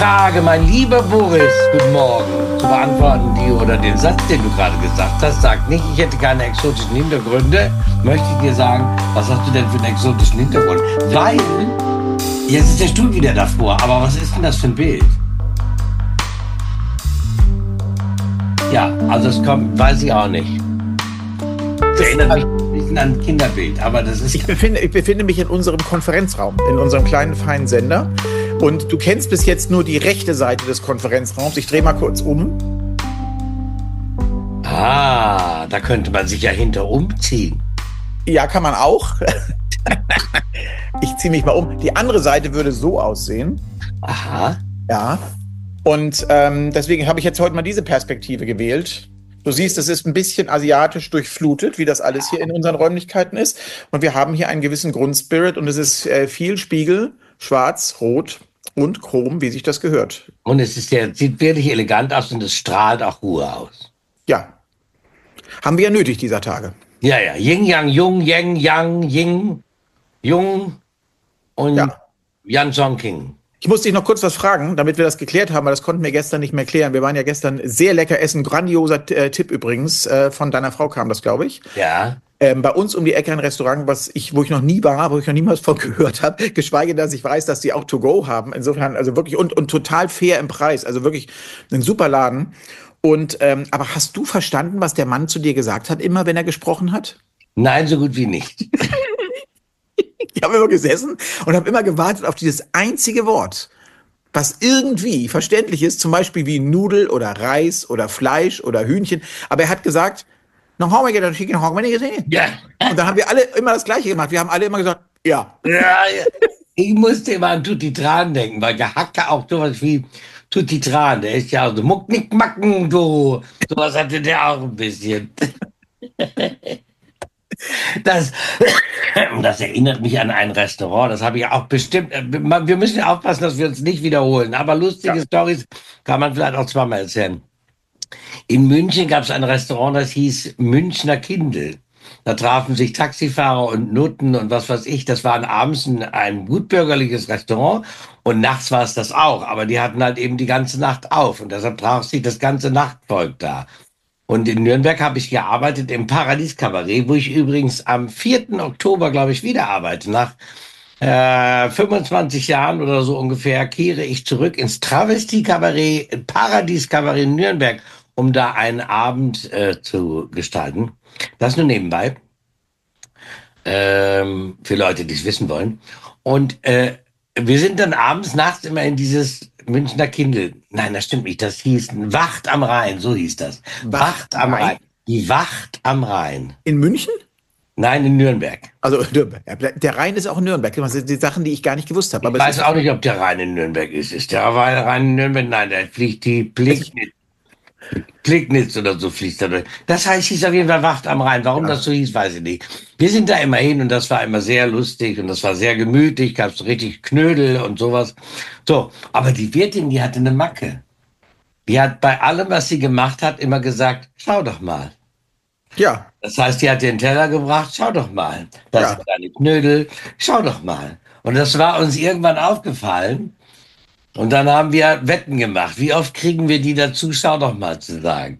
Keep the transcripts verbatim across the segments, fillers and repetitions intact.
Frage, mein lieber Boris, guten Morgen, zu beantworten, die oder den Satz, den du gerade gesagt hast, sagt nicht, ich hätte keine exotischen Hintergründe, möchte ich dir sagen, was hast du denn für einen exotischen Hintergrund? Weil, jetzt ist der Stuhl wieder davor, aber was ist denn das für ein Bild? Ja, also es kommt, weiß ich auch nicht. Das erinnert mich ein bisschen an ein Kinderbild, aber das ist... Ich befinde, ich befinde mich in unserem Konferenzraum, in unserem kleinen, feinen Sender. Und du kennst bis jetzt nur die rechte Seite des Konferenzraums. Ich drehe mal kurz um. Ah, da könnte man sich ja hinter umziehen. Ja, kann man auch. Ich ziehe mich mal um. Die andere Seite würde so aussehen. Aha. Ja. Und ähm, deswegen habe ich jetzt heute mal diese Perspektive gewählt. Du siehst, es ist ein bisschen asiatisch durchflutet, wie das alles hier in unseren Räumlichkeiten ist. Und wir haben hier einen gewissen Grundspirit und es ist äh, viel Spiegel, schwarz, rot und chrom, wie sich das gehört. Und es ist ja, sieht wirklich elegant aus und es strahlt auch Ruhe aus. Ja. Haben wir ja nötig dieser Tage. Ja, ja. Yin, Yang, Jung, Yang, Yang, Ying, Jung und Ja. Yan Zhong King. Ich muss dich noch kurz was fragen, damit wir das geklärt haben, weil das konnten wir gestern nicht mehr klären. Wir waren ja gestern sehr lecker essen. Grandioser äh, Tipp übrigens. Äh, von deiner Frau kam das, glaube ich. Ja. Ähm, bei uns um die Ecke ein Restaurant, was ich, wo ich noch nie war, wo ich noch niemals von gehört habe, geschweige, dass ich weiß, dass die auch To-Go haben. Insofern, also wirklich und, und total fair im Preis. Also wirklich ein super Laden. Und ähm, aber hast du verstanden, was der Mann zu dir gesagt hat, immer wenn er gesprochen hat? Nein, so gut wie nicht. Ich habe immer gesessen und habe immer gewartet auf dieses einzige Wort, was irgendwie verständlich ist, zum Beispiel wie Nudel oder Reis oder Fleisch oder Hühnchen. Aber er hat gesagt, noch haben wir gedacht, Chicken Hong, wenn ich gesehen. Ja. Und dann haben wir alle immer das Gleiche gemacht. Wir haben alle immer gesagt, ja. Ja, ja. Ich musste immer an Tutti Tran denken, weil der Hacke auch sowas wie Tutti Tran, der ist ja auch so Mucknick Macken, du. Sowas hatte der auch ein bisschen. Das, das erinnert mich an ein Restaurant, das habe ich auch bestimmt, wir müssen ja aufpassen, dass wir uns nicht wiederholen, aber lustige ja. Storys kann man vielleicht auch zweimal erzählen. In München gab es ein Restaurant, das hieß Münchner Kindl. Da trafen sich Taxifahrer und Nutten und was weiß ich, das war abends ein, ein gutbürgerliches Restaurant und nachts war es das auch, aber die hatten halt eben die ganze Nacht auf und deshalb traf sich das ganze Nachtvolk da. Und in Nürnberg habe ich gearbeitet im Paradies Kabarett, wo ich übrigens am vierten Oktober, glaube ich, wieder arbeite. Nach äh, fünfundzwanzig Jahren oder so ungefähr kehre ich zurück ins Travestie Kabarett, Paradies Kabarett in Nürnberg, um da einen Abend äh, zu gestalten. Das nur nebenbei, ähm, für Leute, die es wissen wollen. Und äh, wir sind dann abends, nachts immer in dieses Münchner Kindl. Nein, das stimmt nicht. Das hieß Wacht am Rhein, so hieß das. Wacht, Wacht am Rhein. Rhein. Die Wacht am Rhein. In München? Nein, in Nürnberg. Also der Rhein ist auch in Nürnberg. Das sind die Sachen, die ich gar nicht gewusst habe. Aber ich weiß auch nicht, ob der Rhein in Nürnberg ist. Ist der Rhein in Nürnberg? Nein, der fliegt die Plignitz. Plignitz oder so fließt da durch. Das heißt, hieß auf jeden Fall Wacht am Rhein. Warum ja. das so hieß, weiß ich nicht. Wir sind da immer hin und das war immer sehr lustig und das war sehr gemütlich. Gab so richtig Knödel und sowas. So, aber die Wirtin, die hatte eine Macke. Die hat bei allem, was sie gemacht hat, immer gesagt, schau doch mal. Ja. Das heißt, die hat den Teller gebracht, schau doch mal. Das ja. sind deine Knödel, schau doch mal. Und das war uns irgendwann aufgefallen. Und dann haben wir Wetten gemacht. Wie oft kriegen wir die dazu, schau doch mal zu sagen.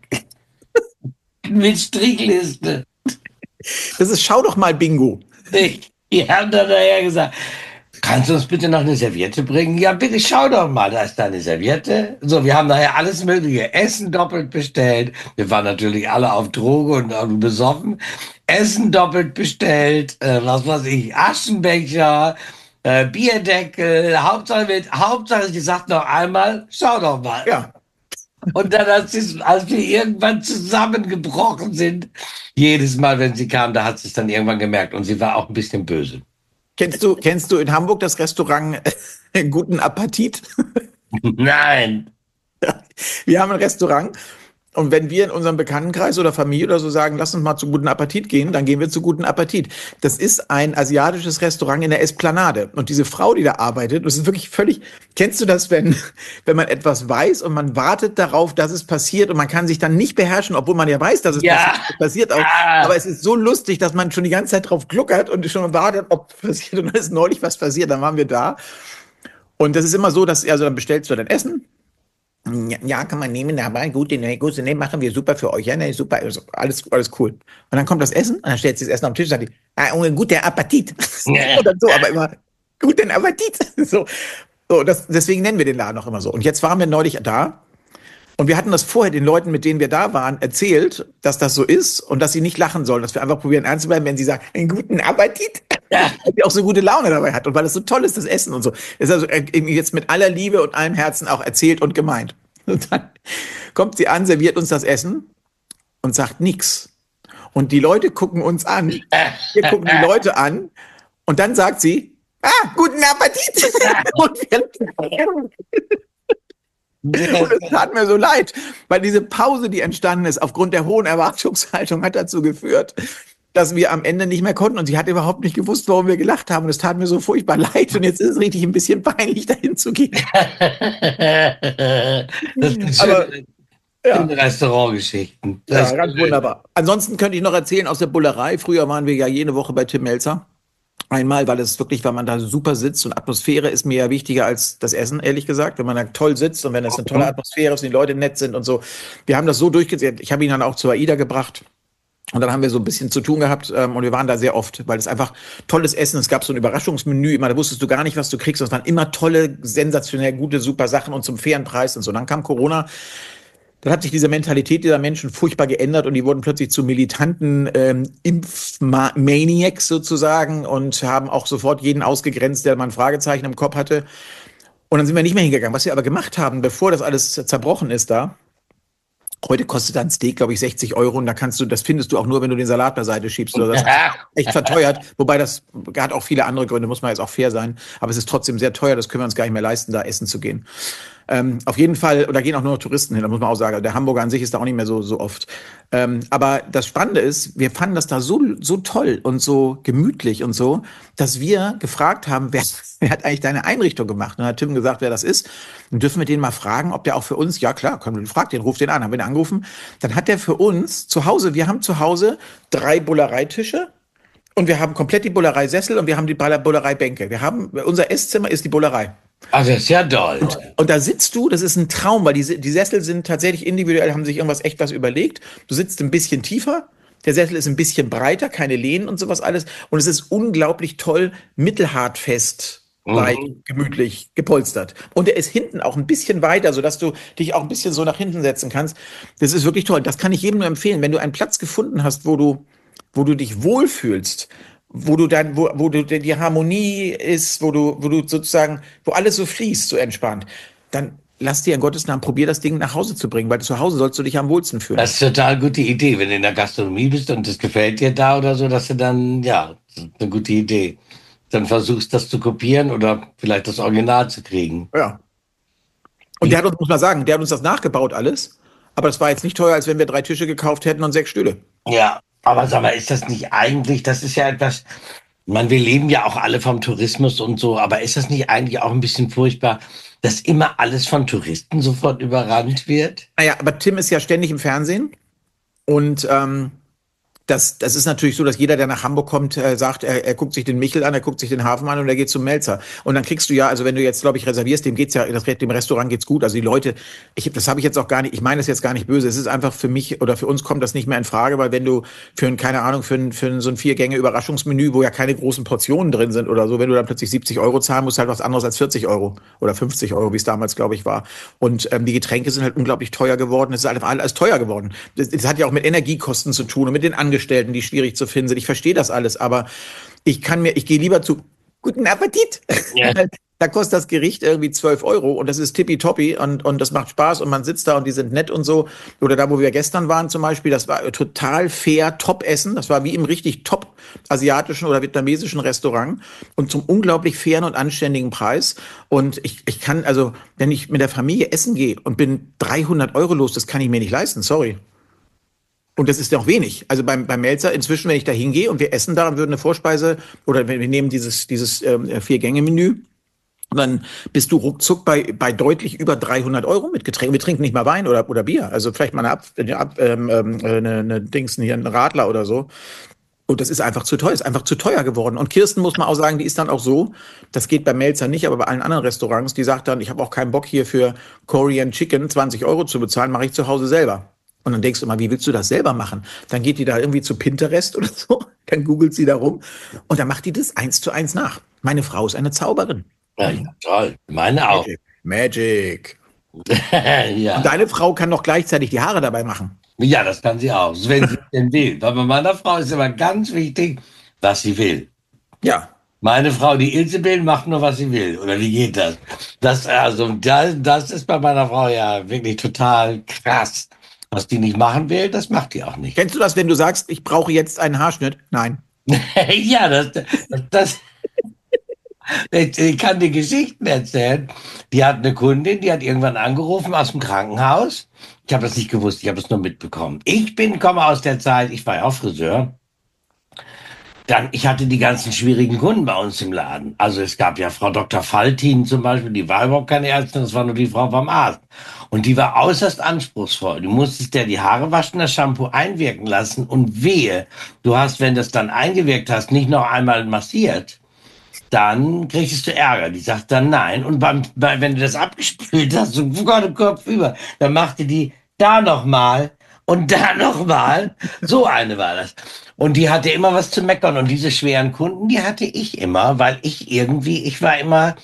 Mit Strichliste. Das ist schau doch mal Bingo. Die haben dann daher gesagt, kannst du uns bitte noch eine Serviette bringen? Ja, bitte schau doch mal, da ist deine Serviette. So, wir haben nachher alles mögliche Essen doppelt bestellt. Wir waren natürlich alle auf Droge und, und besoffen. Essen doppelt bestellt, äh, was weiß ich, Aschenbecher, äh, Bierdeckel, Hauptsache, mit, Hauptsache, sie sagt noch einmal, schau doch mal. Ja. Und dann, als, sie, als wir irgendwann zusammengebrochen sind, jedes Mal, wenn sie kam, da hat sie es dann irgendwann gemerkt. Und sie war auch ein bisschen böse. Kennst du, kennst du in Hamburg das Restaurant äh, Guten Appetit? Nein. Wir haben ein Restaurant. Und wenn wir in unserem Bekanntenkreis oder Familie oder so sagen, lass uns mal zu Guten Appetit gehen, dann gehen wir zu Guten Appetit. Das ist ein asiatisches Restaurant in der Esplanade. Und diese Frau, die da arbeitet, das ist wirklich völlig, kennst du das, wenn, wenn man etwas weiß und man wartet darauf, dass es passiert und man kann sich dann nicht beherrschen, obwohl man ja weiß, dass es ja. passiert, es passiert auch. Ja. Aber es ist so lustig, dass man schon die ganze Zeit drauf gluckert und schon wartet, ob es passiert. Und dann ist neulich was passiert, dann waren wir da. Und das ist immer so, dass, also dann bestellst du dein Essen. Ja, ja, kann man nehmen, aber gut, ne, gut, ne, machen wir super für euch. Ja, ne, super, also alles, alles cool. Und dann kommt das Essen und dann stellt sie das Essen auf den Tisch und sagt, die, ah, oh, guten Appetit. Oder so, aber immer, guten Appetit. So, so das, deswegen nennen wir den Laden auch immer so. Und jetzt waren wir neulich da und wir hatten das vorher den Leuten, mit denen wir da waren, erzählt, dass das so ist und dass sie nicht lachen sollen, dass wir einfach probieren ernst zu bleiben, wenn sie sagen, einen guten Appetit. Ja. Weil sie auch so gute Laune dabei hat und weil es so toll ist, das Essen und so. Das ist also jetzt mit aller Liebe und allem Herzen auch erzählt und gemeint. Und dann kommt sie an, serviert uns das Essen und sagt nichts. Und die Leute gucken uns an. Wir gucken die Leute an und dann sagt sie, ah, guten Appetit. Und wir und es tat mir so leid, weil diese Pause, die entstanden ist, aufgrund der hohen Erwartungshaltung, hat dazu geführt, dass wir am Ende nicht mehr konnten. Und sie hat überhaupt nicht gewusst, warum wir gelacht haben. Und es tat mir so furchtbar leid. Und jetzt ist es richtig ein bisschen peinlich, dahin zu gehen. Das sind Aber, schöne, ja. schöne Restaurantgeschichten. Ja, Das ist ganz schön. wunderbar. Ansonsten könnte ich noch erzählen aus der Bullerei. Früher waren wir ja jede Woche bei Tim Melzer. Einmal, weil es wirklich, weil man da super sitzt und Atmosphäre ist mir ja wichtiger als das Essen, ehrlich gesagt. Wenn man da toll sitzt und wenn es eine tolle Atmosphäre ist und die Leute nett sind und so. Wir haben das so durchgesetzt. Ich habe ihn dann auch zur AIDA gebracht. Und dann haben wir so ein bisschen zu tun gehabt ähm, und wir waren da sehr oft, weil es einfach tolles Essen, es gab so ein Überraschungsmenü, immer, da wusstest du gar nicht, was du kriegst. Und es waren immer tolle, sensationell gute, super Sachen und zum fairen Preis und so. Dann kam Corona. Dann hat sich diese Mentalität dieser Menschen furchtbar geändert und die wurden plötzlich zu militanten ähm, Impfmaniacs sozusagen und haben auch sofort jeden ausgegrenzt, der mal ein Fragezeichen im Kopf hatte. Und dann sind wir nicht mehr hingegangen. Was wir aber gemacht haben, bevor das alles zerbrochen ist da, heute kostet ein Steak, glaube ich, sechzig Euro und da kannst du, das findest du auch nur, wenn du den Salat beiseite schiebst oder das ist echt verteuert. Wobei das hat auch viele andere Gründe, muss man jetzt auch fair sein. Aber es ist trotzdem sehr teuer, das können wir uns gar nicht mehr leisten, da essen zu gehen. Ähm, auf jeden Fall, und da gehen auch nur noch Touristen hin, da muss man auch sagen. Der Hamburger an sich ist da auch nicht mehr so, so oft. Ähm, aber das Spannende ist, wir fanden das da so, so toll und so gemütlich und so, dass wir gefragt haben, wer, wer hat eigentlich deine Einrichtung gemacht? Und dann hat Tim gesagt, wer das ist. Und dürfen wir den mal fragen, ob der auch für uns, ja klar, können wir, frag den, ruf den an. Haben wir den angerufen. Dann hat der für uns zu Hause, wir haben zu Hause drei Bullereitische. Und wir haben komplett die Bullerei-Sessel und wir haben die Bullerei-Bänke. Wir haben, unser Esszimmer ist die Bullerei. Also das ist ja toll. Und, und da sitzt du, das ist ein Traum, weil die, die Sessel sind tatsächlich individuell, haben sich irgendwas echt was überlegt. Du sitzt ein bisschen tiefer, der Sessel ist ein bisschen breiter, keine Lehnen und sowas alles. Und es ist unglaublich toll, mittelhartfest, mhm. weit, gemütlich, gepolstert. Und er ist hinten auch ein bisschen weiter, sodass du dich auch ein bisschen so nach hinten setzen kannst. Das ist wirklich toll. Das kann ich jedem nur empfehlen. Wenn du einen Platz gefunden hast, wo du wo du dich wohlfühlst, wo du dann, wo, wo du die Harmonie ist, wo du, wo du sozusagen, wo alles so fließt, so entspannt, dann lass dir in Gottes Namen, probier das Ding nach Hause zu bringen, weil zu Hause sollst du dich am wohlsten fühlen. Das ist eine total gute Idee, wenn du in der Gastronomie bist und das gefällt dir da oder so, dass du dann, ja, das ist eine gute Idee. Dann versuchst das zu kopieren oder vielleicht das Original zu kriegen. Ja. Und der hat uns, muss man sagen, der hat uns das nachgebaut alles, aber das war jetzt nicht teuer, als wenn wir drei Tische gekauft hätten und sechs Stühle. Ja. Aber sag mal, ist das nicht eigentlich, das ist ja etwas, man, wir leben ja auch alle vom Tourismus und so, aber ist das nicht eigentlich auch ein bisschen furchtbar, dass immer alles von Touristen sofort überrannt wird? Naja, aber Tim ist ja ständig im Fernsehen und ähm, das, das ist natürlich so, dass jeder, der nach Hamburg kommt, äh, sagt, er, er guckt sich den Michel an, er guckt sich den Hafen an und er geht zum Melzer. Und dann kriegst du ja, also wenn du jetzt, glaube ich, reservierst, dem geht's ja, das, dem Restaurant geht's gut. Also die Leute, ich, das habe ich jetzt auch gar nicht, ich meine das jetzt gar nicht böse. Es ist einfach für mich oder für uns kommt das nicht mehr in Frage, weil wenn du für ein, keine Ahnung, für ein, für ein, so ein Vier-Gänge-Überraschungsmenü, wo ja keine großen Portionen drin sind oder so, wenn du dann plötzlich siebzig Euro zahlen musst, halt was anderes als vierzig Euro oder fünfzig Euro, wie es damals, glaube ich, war. Und ähm, die Getränke sind halt unglaublich teuer geworden. Es ist halt alles teuer geworden. Das, das hat ja auch mit Energiekosten zu tun und mit den Angestellten, die schwierig zu finden sind. Ich verstehe das alles, aber ich kann mir, ich gehe lieber zu guten Appetit. Ja. Da kostet das Gericht irgendwie zwölf Euro und das ist tippitoppi und, und das macht Spaß und man sitzt da und die sind nett und so. Oder da, wo wir gestern waren zum Beispiel, das war total fair, Top-Essen. Das war wie im richtig top asiatischen oder vietnamesischen Restaurant und zum unglaublich fairen und anständigen Preis. Und ich, ich kann, also, wenn ich mit der Familie essen gehe und bin dreihundert Euro los, das kann ich mir nicht leisten, sorry. Und das ist ja auch wenig. Also beim, beim Melzer, inzwischen, wenn ich da hingehe und wir essen da und würden eine Vorspeise oder wenn wir nehmen dieses, dieses ähm, Vier-Gänge-Menü, dann bist du ruckzuck bei, bei deutlich über dreihundert Euro mit Getränken. Wir trinken nicht mal Wein oder, oder Bier. Also vielleicht mal eine, Ab, eine, Ab, ähm, eine, eine Dings, hier ein Radler oder so. Und das ist einfach zu teuer, ist einfach zu teuer geworden. Und Kirsten, muss man auch sagen, die ist dann auch so, das geht bei Melzer nicht, aber bei allen anderen Restaurants, die sagt dann, ich habe auch keinen Bock hier für Korean Chicken zwanzig Euro zu bezahlen, mache ich zu Hause selber. Und dann denkst du immer, wie willst du das selber machen? Dann geht die da irgendwie zu Pinterest oder so, dann googelt sie da rum und dann macht die das eins zu eins nach. Meine Frau ist eine Zauberin. Ja, ja, toll. Meine auch. Magic. Magic. Ja. Und deine Frau kann doch gleichzeitig die Haare dabei machen. Ja, das kann sie auch, wenn sie denn will. Aber bei meiner Frau ist immer ganz wichtig, was sie will. Ja. Meine Frau, die Ilsebill, macht nur, was sie will. Oder wie geht das? Das, also, das, das ist bei meiner Frau ja wirklich total krass. Was die nicht machen will, das macht die auch nicht. Kennst du das, wenn du sagst, ich brauche jetzt einen Haarschnitt? Nein. Ja, das, das, das ich, ich kann dir Geschichten erzählen. Die hat eine Kundin, die hat irgendwann angerufen aus dem Krankenhaus. Ich habe das nicht gewusst, ich habe es nur mitbekommen. Ich bin, komme aus der Zeit, ich war ja auch Friseur. Dann, ich hatte die ganzen schwierigen Kunden bei uns im Laden. Also es gab ja Frau Doktor Faltin zum Beispiel, die war überhaupt keine Ärztin, das war nur die Frau vom Arzt. Und die war äußerst anspruchsvoll. Du musstest dir die Haare waschen, das Shampoo einwirken lassen und wehe, du hast, wenn das dann eingewirkt hast, nicht noch einmal massiert, dann kriegst du Ärger. Die sagt dann nein. Und beim, bei, wenn du das abgespült hast, so Gott, Kopf über, dann machte die da nochmal und da nochmal. So eine war das. Und die hatte immer was zu meckern. Und diese schweren Kunden, die hatte ich immer, weil ich irgendwie, ich war immer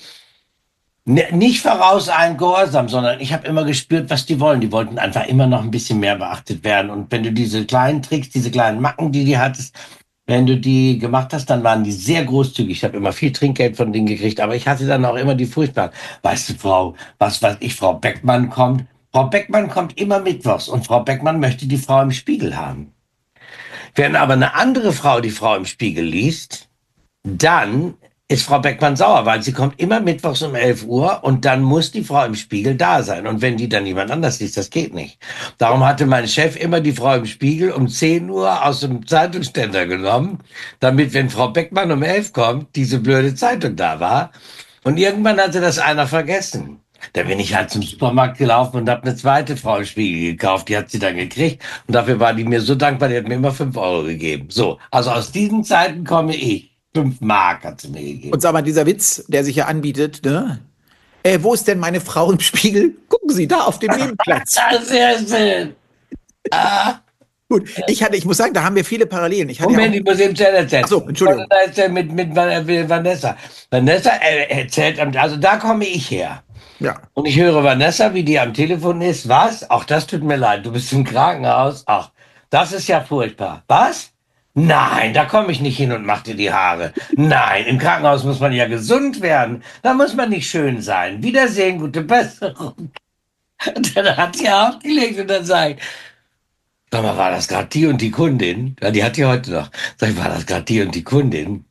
nicht vorauseilend gehorsam, sondern ich habe immer gespürt, was die wollen. Die wollten einfach immer noch ein bisschen mehr beachtet werden. Und wenn du diese kleinen Tricks, diese kleinen Macken, die die hattest, wenn du die gemacht hast, dann waren die sehr großzügig. Ich habe immer viel Trinkgeld von denen gekriegt, aber ich hatte dann auch immer die furchtbaren. Weißt du, Frau, was weiß ich, Frau Beckmann kommt. Frau Beckmann kommt immer mittwochs und Frau Beckmann möchte die Frau im Spiegel haben. Wenn aber eine andere Frau die Frau im Spiegel liest, dann ist Frau Beckmann sauer, weil sie kommt immer mittwochs um elf Uhr und dann muss die Frau im Spiegel da sein. Und wenn die dann jemand anders liest, das geht nicht. Darum hatte mein Chef immer die Frau im Spiegel um zehn Uhr aus dem Zeitungsständer genommen, damit, wenn Frau Beckmann um elf kommt, diese blöde Zeitung da war. Und irgendwann hatte das einer vergessen. Da bin ich halt zum Supermarkt gelaufen und habe eine zweite Frau im Spiegel gekauft. Die hat sie dann gekriegt und dafür war die mir so dankbar, die hat mir immer fünf Euro gegeben. So, also aus diesen Zeiten komme ich. Fünf Mark hat sie mir gegeben. Und sag mal, dieser Witz, der sich ja anbietet, ne? Äh, wo ist denn meine Frau im Spiegel? Gucken Sie, da auf dem Nebenplatz. Sehr schön. Ah. Gut, ich hatte, ich muss sagen, da haben wir viele Parallelen. Ich hatte Moment, ja ich muss eben schnell erzählen. Ach so, Entschuldigung. Ich erzählen mit, mit Vanessa. Vanessa erzählt, also da komme ich her. Ja. Und ich höre Vanessa, wie die am Telefon ist. Was? Auch das tut mir leid. Du bist im Krankenhaus. Ach, das ist ja furchtbar. Was? Nein, da komme ich nicht hin und mach dir die Haare. Nein, im Krankenhaus muss man ja gesund werden. Da muss man nicht schön sein. Wiedersehen, gute Besserung. Und dann hat sie aufgelegt und dann sage ich, sag mal, war das gerade die und die Kundin? Ja, die hat die heute noch. Sag ich, war das gerade die und die Kundin?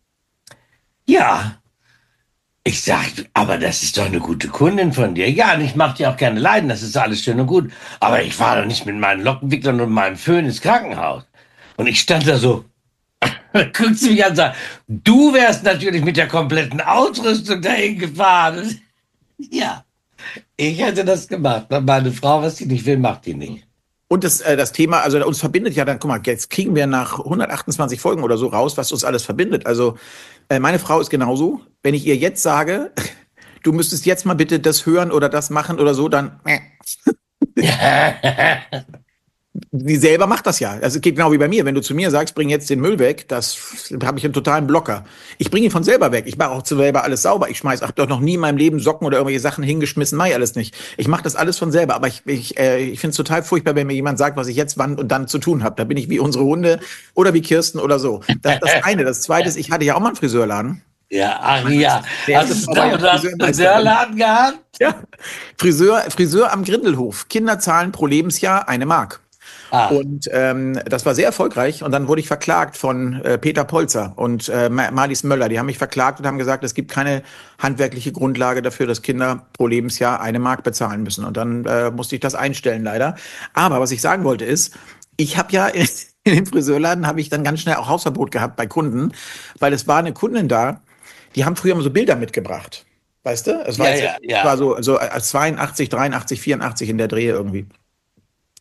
Ja. Ich sag, aber das ist doch eine gute Kundin von dir. Ja, und ich mach dir auch gerne leiden, das ist alles schön und gut. Aber ich fahre doch nicht mit meinen Lockenwicklern und meinem Föhn ins Krankenhaus. Und ich stand da so, guckt sie mich an und sagt, du wärst natürlich mit der kompletten Ausrüstung dahin gefahren. Ja, ich hätte das gemacht. Meine Frau, was sie nicht will, macht die nicht. Und das, äh, das Thema, also uns verbindet ja dann, guck mal, jetzt kriegen wir nach hundertachtundzwanzig Folgen oder so raus, was uns alles verbindet. Also äh, meine Frau ist genauso. Wenn ich ihr jetzt sage, du müsstest jetzt mal bitte das hören oder das machen oder so, dann sie selber macht das ja. Also es geht genau wie bei mir. Wenn du zu mir sagst, bring jetzt den Müll weg, das habe ich einen totalen Blocker. Ich bringe ihn von selber weg. Ich mache auch selber alles sauber. Ich schmeiß, hab doch noch nie in meinem Leben Socken oder irgendwelche Sachen hingeschmissen. Mach ich alles nicht. Ich mache das alles von selber. Aber ich, ich, äh, ich finde es total furchtbar, wenn mir jemand sagt, was ich jetzt wann und dann zu tun habe. Da bin ich wie unsere Hunde oder wie Kirsten oder so. Das ist das eine. Das zweite ist, ich hatte ja auch mal einen Friseurladen. Ja, ach ja. Hast du einen Friseurladen gehabt? Ja. Friseur, Friseur am Grindelhof. Kinder zahlen pro Lebensjahr eine Mark. Ah. Und ähm, das war sehr erfolgreich. Und dann wurde ich verklagt von äh, Peter Polzer und äh, Marlies Möller. Die haben mich verklagt und haben gesagt, es gibt keine handwerkliche Grundlage dafür, dass Kinder pro Lebensjahr eine Mark bezahlen müssen. Und dann äh, musste ich das einstellen, leider. Aber was ich sagen wollte ist, ich habe ja in, in dem Friseurladen habe ich dann ganz schnell auch Hausverbot gehabt bei Kunden, weil es war eine Kundin da, die haben früher immer so Bilder mitgebracht. Weißt du? Es war, ja, jetzt, ja, ja. Es war so, so zweiundachtzig, dreiundachtzig, vierundachtzig in der Dreh irgendwie.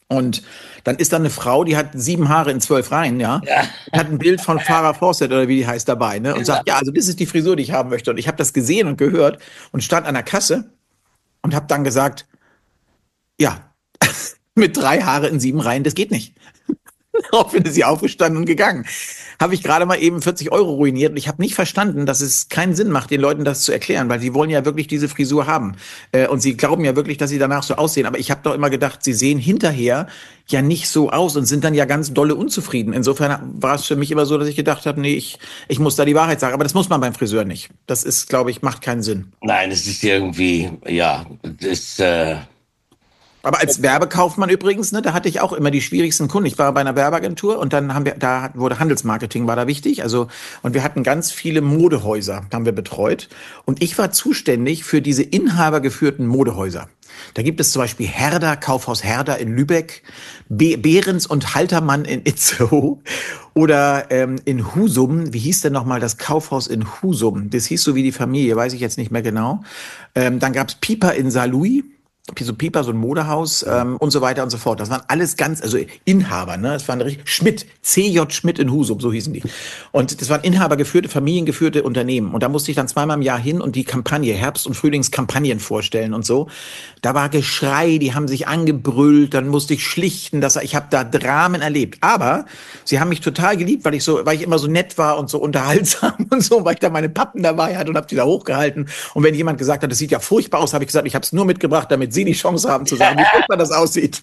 Und dann ist da eine Frau, die hat sieben Haare in zwölf Reihen, ja. Ja, Hat ein Bild von Farrah Fawcett oder wie die heißt dabei, ne? Und genau. sagt, ja, also das ist die Frisur, die ich haben möchte. Und ich habe das gesehen und gehört und stand an der Kasse und habe dann gesagt, ja, mit drei Haare in sieben Reihen, das geht nicht. Daraufhin ist sie aufgestanden und gegangen. Habe ich gerade mal eben vierzig Euro ruiniert und ich habe nicht verstanden, dass es keinen Sinn macht, den Leuten das zu erklären, weil sie wollen ja wirklich diese Frisur haben. Äh, und sie glauben ja wirklich, dass sie danach so aussehen. Aber ich habe doch immer gedacht, sie sehen hinterher ja nicht so aus und sind dann ja ganz dolle unzufrieden. Insofern war es für mich immer so, dass ich gedacht habe, nee, ich, ich muss da die Wahrheit sagen. Aber das muss man beim Friseur nicht. Das ist, glaube ich, macht keinen Sinn. Nein, es ist irgendwie, ja, das, äh, Aber als Werbekaufmann übrigens, ne, da hatte ich auch immer die schwierigsten Kunden. Ich war bei einer Werbeagentur und dann haben wir, da wurde Handelsmarketing war da wichtig. Also, und wir hatten ganz viele Modehäuser, haben wir betreut. Und ich war zuständig für diese inhabergeführten Modehäuser. Da gibt es zum Beispiel Herder, Kaufhaus Herder in Lübeck, Be Behrens und Haltermann in Itzehoe oder ähm, in Husum. Wie hieß denn nochmal das Kaufhaus in Husum? Das hieß so wie die Familie, weiß ich jetzt nicht mehr genau. Ähm, dann gab's Pieper in Saarlouis. So Pieper, so ein Modehaus ähm, und so weiter und so fort. Das waren alles ganz, also Inhaber, ne? Das waren richtig, Schmidt, C J Schmidt in Husum, so hießen die. Und das waren inhabergeführte, familiengeführte Unternehmen. Und da musste ich dann zweimal im Jahr hin und die Kampagne, Herbst- und Frühlingskampagnen vorstellen und so. Da war Geschrei, die haben sich angebrüllt, dann musste ich schlichten, dass ich habe da Dramen erlebt. Aber sie haben mich total geliebt, weil ich so, weil ich immer so nett war und so unterhaltsam und so, weil ich da meine Pappen dabei hatte und habe die da hochgehalten. Und wenn jemand gesagt hat, das sieht ja furchtbar aus, habe ich gesagt, ich habe es nur mitgebracht, damit Sie die Chance haben zu sagen, wie furchtbar das aussieht.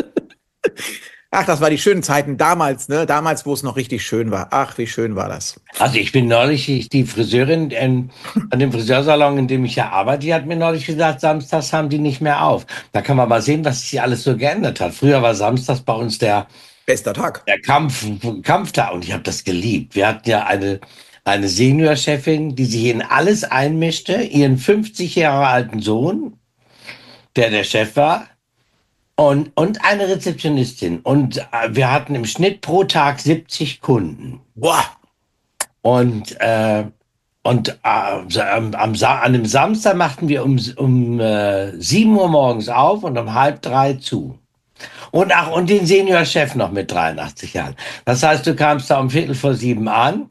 Ach, das war die schönen Zeiten damals, ne? Damals, wo es noch richtig schön war. Ach, wie schön war das. also ich bin neulich, ich, die Friseurin ähm, an dem Friseursalon, in dem ich ja arbeite, die hat mir neulich gesagt, samstags haben die nicht mehr auf. Da kann man mal sehen, was sich alles so geändert hat. Früher war samstags bei uns der, Bester Tag. der Kampf, Kampftag und ich habe das geliebt. Wir hatten ja eine, eine Seniorchefin, die sich in alles einmischte, ihren fünfzig Jahre alten Sohn, der der Chef war, und, und eine Rezeptionistin. Und äh, wir hatten im Schnitt pro Tag siebzig Kunden. Boah. Und, äh, und äh, am, am, Sa- an dem Samstag machten wir um, um äh, sieben Uhr morgens auf und um halb drei zu. Und ach, und den Seniorchef noch mit dreiundachtzig Jahren. Das heißt, du kamst da um Viertel vor sieben an,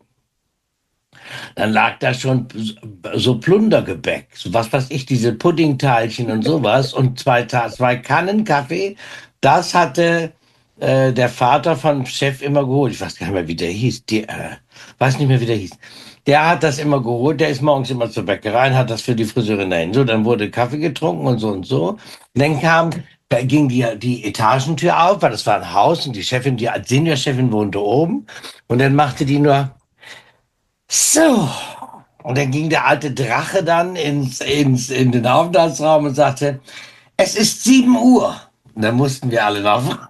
dann lag da schon so Plundergebäck, so was weiß ich, diese Puddingteilchen und sowas und zwei, Ta- zwei Kannen Kaffee. Das hatte äh, der Vater vom Chef immer geholt. Ich weiß gar nicht mehr, wie der hieß. Die, äh, weiß nicht mehr, wie der hieß. Der hat das immer geholt. Der ist morgens immer zur Bäckerei und hat das für die Friseurin dahin. So, dann wurde Kaffee getrunken und so und so. Und dann kam, da ging die, die Etagentür auf, weil das war ein Haus und die Chefin, die als Seniorchefin wohnte oben. Und dann machte die nur so. Und dann ging der alte Drache dann ins, ins, in den Aufenthaltsraum und sagte, es ist sieben Uhr. Und dann mussten wir alle noch.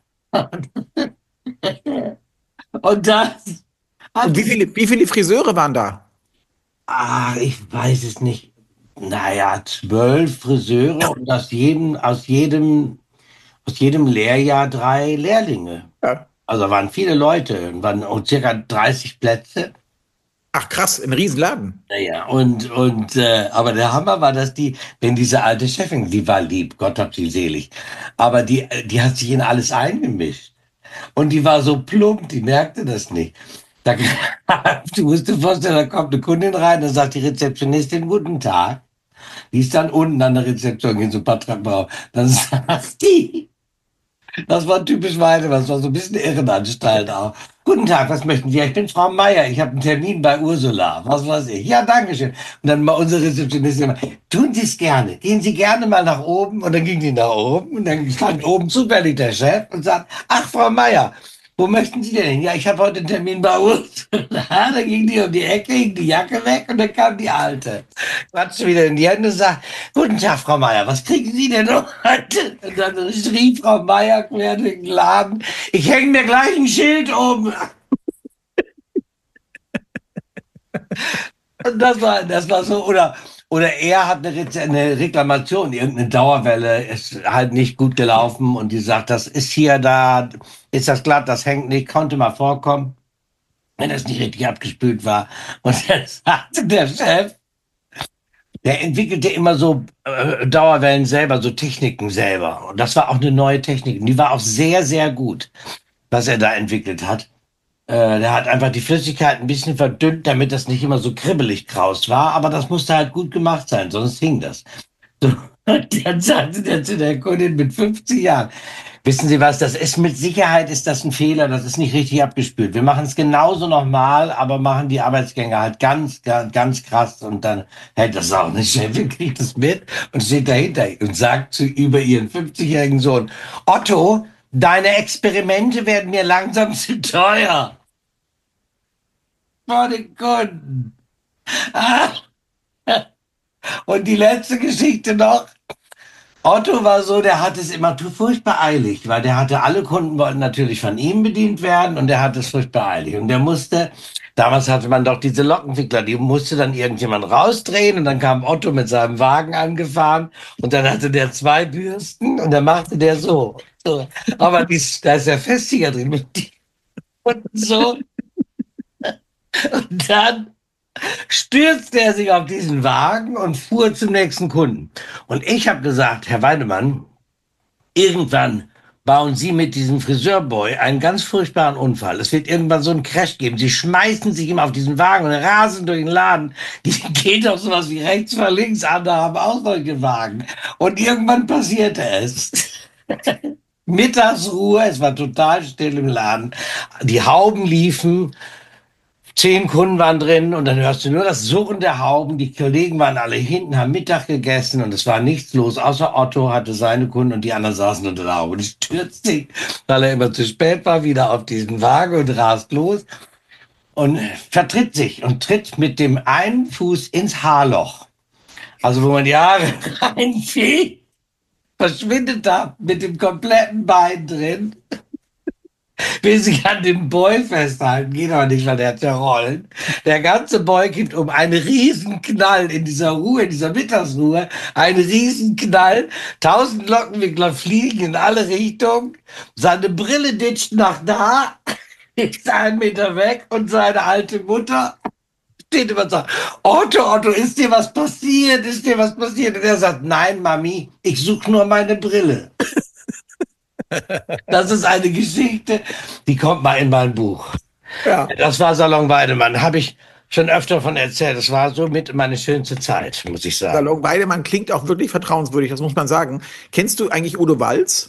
Und das Und hat wie viele, wie viele Friseure waren da? ah, ich weiß es nicht. Naja, zwölf Friseure und aus jedem, aus jedem, aus jedem Lehrjahr drei Lehrlinge. Ja. Also waren viele Leute, waren auch circa dreißig Plätze. Ach krass, ein Riesenladen. Naja, und, und, äh, aber der Hammer war, dass die, wenn diese alte Chefin, die war lieb, Gott hab sie selig, aber die, die hat sich in alles eingemischt. Und die war so plump, die merkte das nicht. Da, du musst dir vorstellen, da kommt eine Kundin rein, dann sagt die Rezeptionistin, guten Tag. Die ist dann unten an der Rezeption, gehen so ein paar Treppen rauf. Dann sagt die, das war typisch Weide, das war so ein bisschen Irrenanstalt auch. Guten Tag, was möchten Sie? Ja, ich bin Frau Meier, ich habe einen Termin bei Ursula. Was weiß ich? Ja, danke schön. Und dann mal unsere Rezeptionistin immer, tun Sie es gerne. Gehen Sie gerne mal nach oben. Und dann ging die nach oben und dann stand oben zufällig der Chef und sagt, ach, Frau Meier, wo möchten Sie denn hin? Ja, ich habe heute einen Termin bei uns. Dann ging die um die Ecke, hing die Jacke weg und dann kam die Alte. Klatschte wieder in die Hände und sagt, guten Tag, Frau Meier, was kriegen Sie denn heute? Und dann schrie Frau Meier quer durch den Laden, ich hänge mir gleich ein Schild um. Und das war, das war so, oder, oder er hat eine, Rez- eine Reklamation, irgendeine Dauerwelle ist halt nicht gut gelaufen und die sagt, das ist hier da, ist das glatt, das hängt nicht, konnte mal vorkommen, wenn das nicht richtig abgespült war. Und dann sagte der Chef, Der entwickelte immer so äh, Dauerwellen selber, so Techniken selber. Und das war auch eine neue Technik. Und die war auch sehr, sehr gut, was er da entwickelt hat. Äh, der hat einfach die Flüssigkeit ein bisschen verdünnt, damit das nicht immer so kribbelig kraus war. Aber das musste halt gut gemacht sein, sonst hing das. So, und dann sagte der zu der Kundin mit fünfzig Jahren, wissen Sie was, das ist mit Sicherheit ist das ein Fehler, das ist nicht richtig abgespült. Wir machen es genauso nochmal, aber machen die Arbeitsgänge halt ganz, ganz, ganz krass und dann hält das auch eine Chefin, kriegt das mit und steht dahinter und sagt zu über ihren fünfzigjährigen Sohn, Otto, deine Experimente werden mir langsam zu teuer. Vor den Kunden. Ah. Und die letzte Geschichte noch. Otto war so, der hat es immer furchtbar eilig, weil der hatte, alle Kunden wollten natürlich von ihm bedient werden und der hatte es furchtbar eilig. Und der musste, damals hatte man doch diese Lockenwickler, die musste dann irgendjemand rausdrehen und dann kam Otto mit seinem Wagen angefahren und dann hatte der zwei Bürsten und dann machte der so. so. Aber die, da ist der Festiger drin mit die und so. Und dann stürzte er sich auf diesen Wagen und fuhr zum nächsten Kunden. Und ich habe gesagt, Herr Weidemann, irgendwann bauen Sie mit diesem Friseurboy einen ganz furchtbaren Unfall. Es wird irgendwann so einen Crash geben. Sie schmeißen sich immer auf diesen Wagen und rasen durch den Laden. Die geht doch sowas wie rechts vor links, andere haben auch solche Wagen. Und irgendwann passierte es. Mittagsruhe, es war total still im Laden. Die Hauben liefen. Zehn Kunden waren drin und dann hörst du nur das Surren der Hauben. Die Kollegen waren alle hinten, haben Mittag gegessen und es war nichts los, außer Otto hatte seine Kunden und die anderen saßen unter der Haube. Und stürzt sich, weil er immer zu spät war, wieder auf diesen Wagen und rast los und vertritt sich und tritt mit dem einen Fuß ins Haarloch. Also wo man die Haare reinfegt, verschwindet da mit dem kompletten Bein drin. Will sich an dem Boy festhalten, geht aber nicht, weil der hat ja Rollen. Der ganze Boy gibt um einen Riesenknall in dieser Ruhe, in dieser Mittagsruhe, einen Riesenknall. Tausend Lockenwickler fliegen in alle Richtungen. Seine Brille ditcht nach da, ist einen Meter weg und seine alte Mutter steht immer und sagt, Otto, Otto, ist dir was passiert? Ist dir was passiert? Und er sagt, nein, Mami, ich suche nur meine Brille. Das ist eine Geschichte, die kommt mal in mein Buch. Ja. Das war Salon Weidemann. Habe ich schon öfter von erzählt. Das war so mit meine schönste Zeit, muss ich sagen. Salon Weidemann klingt auch wirklich vertrauenswürdig, das muss man sagen. Kennst du eigentlich Udo Walz?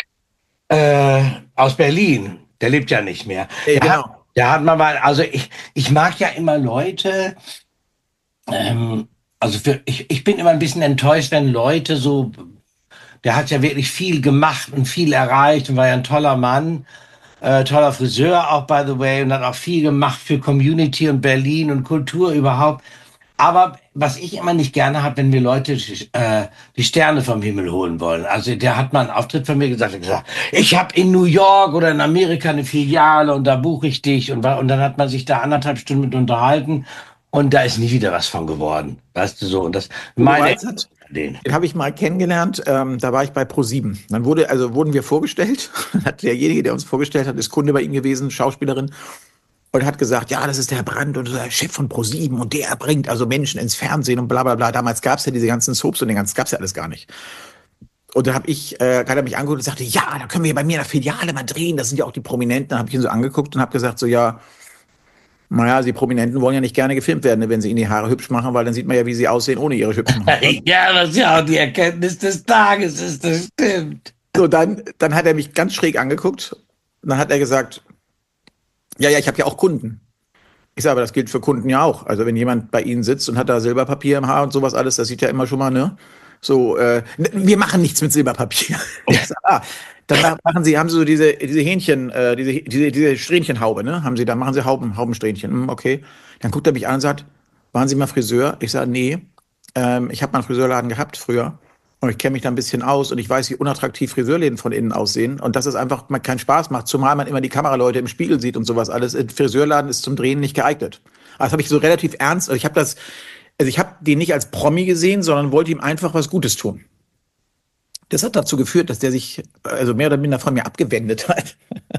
Äh, aus Berlin. Der lebt ja nicht mehr. Ja, genau. Hat, der hat mal, also ich, ich mag ja immer Leute, ähm, also für, ich, ich bin immer ein bisschen enttäuscht, wenn Leute so, der hat ja wirklich viel gemacht und viel erreicht und war ja ein toller Mann, äh, toller Friseur auch, by the way, und hat auch viel gemacht für Community und Berlin und Kultur überhaupt. Aber was ich immer nicht gerne habe, wenn mir Leute äh, die Sterne vom Himmel holen wollen. Also der hat mal einen Auftritt von mir gesagt, er hat gesagt, ich habe in New York oder in Amerika eine Filiale und da buche ich dich. Und, und dann hat man sich da anderthalb Stunden mit unterhalten und da ist nie wieder was von geworden. Weißt du so? Und das meine Den, den habe ich mal kennengelernt, ähm, da war ich bei ProSieben. Dann wurde, also wurden wir vorgestellt, hat derjenige, der uns vorgestellt hat, ist Kunde bei ihm gewesen, Schauspielerin, und hat gesagt, ja, das ist der Brandt und der Chef von ProSieben und der bringt also Menschen ins Fernsehen und bla bla bla. Damals gab es ja diese ganzen Soaps und den ganzen, gab es ja alles gar nicht. Und da habe ich, äh, hat er mich angeguckt und sagte, ja, da können wir bei mir in der Filiale mal drehen, das sind ja auch die Prominenten. Dann habe ich ihn so angeguckt und habe gesagt, so ja, naja, die Prominenten wollen ja nicht gerne gefilmt werden, wenn sie ihnen die Haare hübsch machen, weil dann sieht man ja, wie sie aussehen ohne ihre hübschen Haare. Ja, das ist ja auch die Erkenntnis des Tages, ist das stimmt. So, dann, dann hat er mich ganz schräg angeguckt und dann hat er gesagt, ja, ja, ich habe ja auch Kunden. Ich sage, aber das gilt für Kunden ja auch. Also wenn jemand bei Ihnen sitzt und hat da Silberpapier im Haar und sowas alles, das sieht ja immer schon mal, ne? So, äh, wir machen nichts mit Silberpapier. Ich sag, ah, dann machen Sie, haben Sie so diese, diese Hähnchen, äh, diese, diese, diese Strähnchenhaube, ne? Haben Sie, dann machen Sie Hauben, Haubensträhnchen. Hm, okay. Dann guckt er mich an und sagt, waren Sie mal Friseur? Ich sage, nee. Ähm, ich habe mal einen Friseurladen gehabt früher. Und ich kenne mich da ein bisschen aus und ich weiß, wie unattraktiv Friseurläden von innen aussehen. Und dass es einfach mal keinen Spaß macht, zumal man immer die Kameraleute im Spiegel sieht und sowas alles. Ein Friseurladen ist zum Drehen nicht geeignet. Also das habe ich so relativ ernst. Also ich habe das, also ich habe den nicht als Promi gesehen, sondern wollte ihm einfach was Gutes tun. Das hat dazu geführt, dass der sich also mehr oder minder von mir abgewendet hat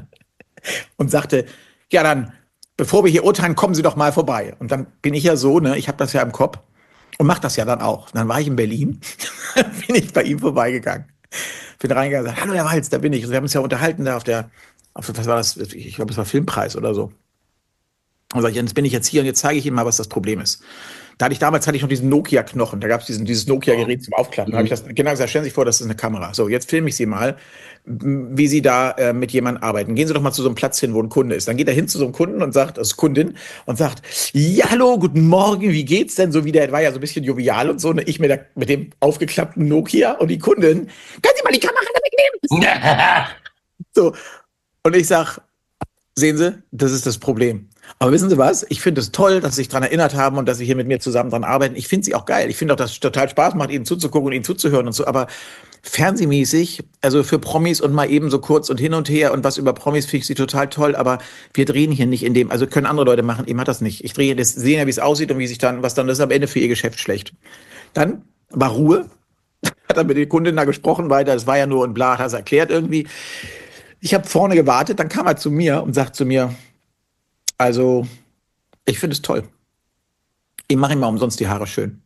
und sagte, ja dann, bevor wir hier urteilen, kommen Sie doch mal vorbei. Und dann bin ich ja so, ne, ich habe das ja im Kopf. und macht das ja dann auch. Dann war ich in Berlin, bin ich bei ihm vorbeigegangen, bin reingegangen und gesagt, hallo Herr Walz, da bin ich. Und wir haben uns ja unterhalten da auf der, auf, was war das? Ich glaube, es war Filmpreis oder so. Und sag ich, jetzt bin ich jetzt hier und jetzt zeige ich Ihnen mal, was das Problem ist. Da hatte ich damals hatte ich noch diesen Nokia-Knochen, da gab es dieses Nokia-Gerät zum Aufklappen. Da habe ich das genau gesagt, stellen Sie sich vor, das ist eine Kamera. So, jetzt filme ich Sie mal, wie Sie da äh, mit jemandem arbeiten. Gehen Sie doch mal zu so einem Platz hin, wo ein Kunde ist. Dann geht er hin zu so einem Kunden und sagt, also Kundin, und sagt, ja, hallo, guten Morgen, wie geht's denn? So wie der war ja so ein bisschen jovial und so, ne? Ich mit, der, mit dem aufgeklappten Nokia und die Kundin, können Sie mal die Kamera wegnehmen? So, und ich sag, sehen Sie, das ist das Problem. Aber wissen Sie was? Ich finde es toll, dass Sie sich daran erinnert haben und dass Sie hier mit mir zusammen dran arbeiten. Ich finde Sie auch geil. Ich finde auch, dass es total Spaß macht, Ihnen zuzugucken und Ihnen zuzuhören und so. Aber fernsehmäßig, also für Promis und mal eben so kurz und hin und her und was über Promis finde ich Sie total toll. Aber wir drehen hier nicht in dem, also können andere Leute machen. Ihm hat das nicht. Ich drehe das, sehen ja, wie es aussieht und wie sich dann, was dann das ist am Ende für Ihr Geschäft schlecht. Dann war Ruhe. Hat er mit der Kundin da gesprochen weiter. Das war ja nur und bla, hat er es erklärt irgendwie. Ich habe vorne gewartet, dann kam er zu mir und sagt zu mir, also, ich finde es toll. Ich mache ihm mal umsonst die Haare schön.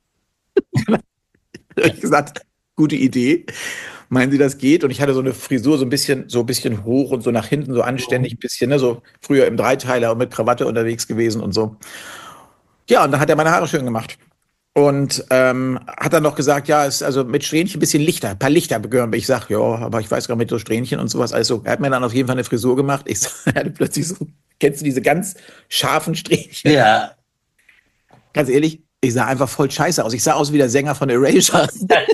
Ich habe gesagt, gute Idee. Meinen Sie, das geht? Und ich hatte so eine Frisur, so ein bisschen, so ein bisschen hoch und so nach hinten, so anständig, ein bisschen, ne, so früher im Dreiteiler und mit Krawatte unterwegs gewesen und so. Ja, und dann hat er meine Haare schön gemacht. Und ähm, hat dann noch gesagt, ja, ist also mit Strähnchen ein bisschen Lichter, ein paar Lichter begehören. Ich sag, ja, aber ich weiß gar nicht, mit so Strähnchen und sowas. Also er hat mir dann auf jeden Fall eine Frisur gemacht. Ich sag, er hatte plötzlich so, kennst du diese ganz scharfen Strähnchen? Ja. Ganz ehrlich, ich sah einfach voll scheiße aus. Ich sah aus wie der Sänger von Erasure.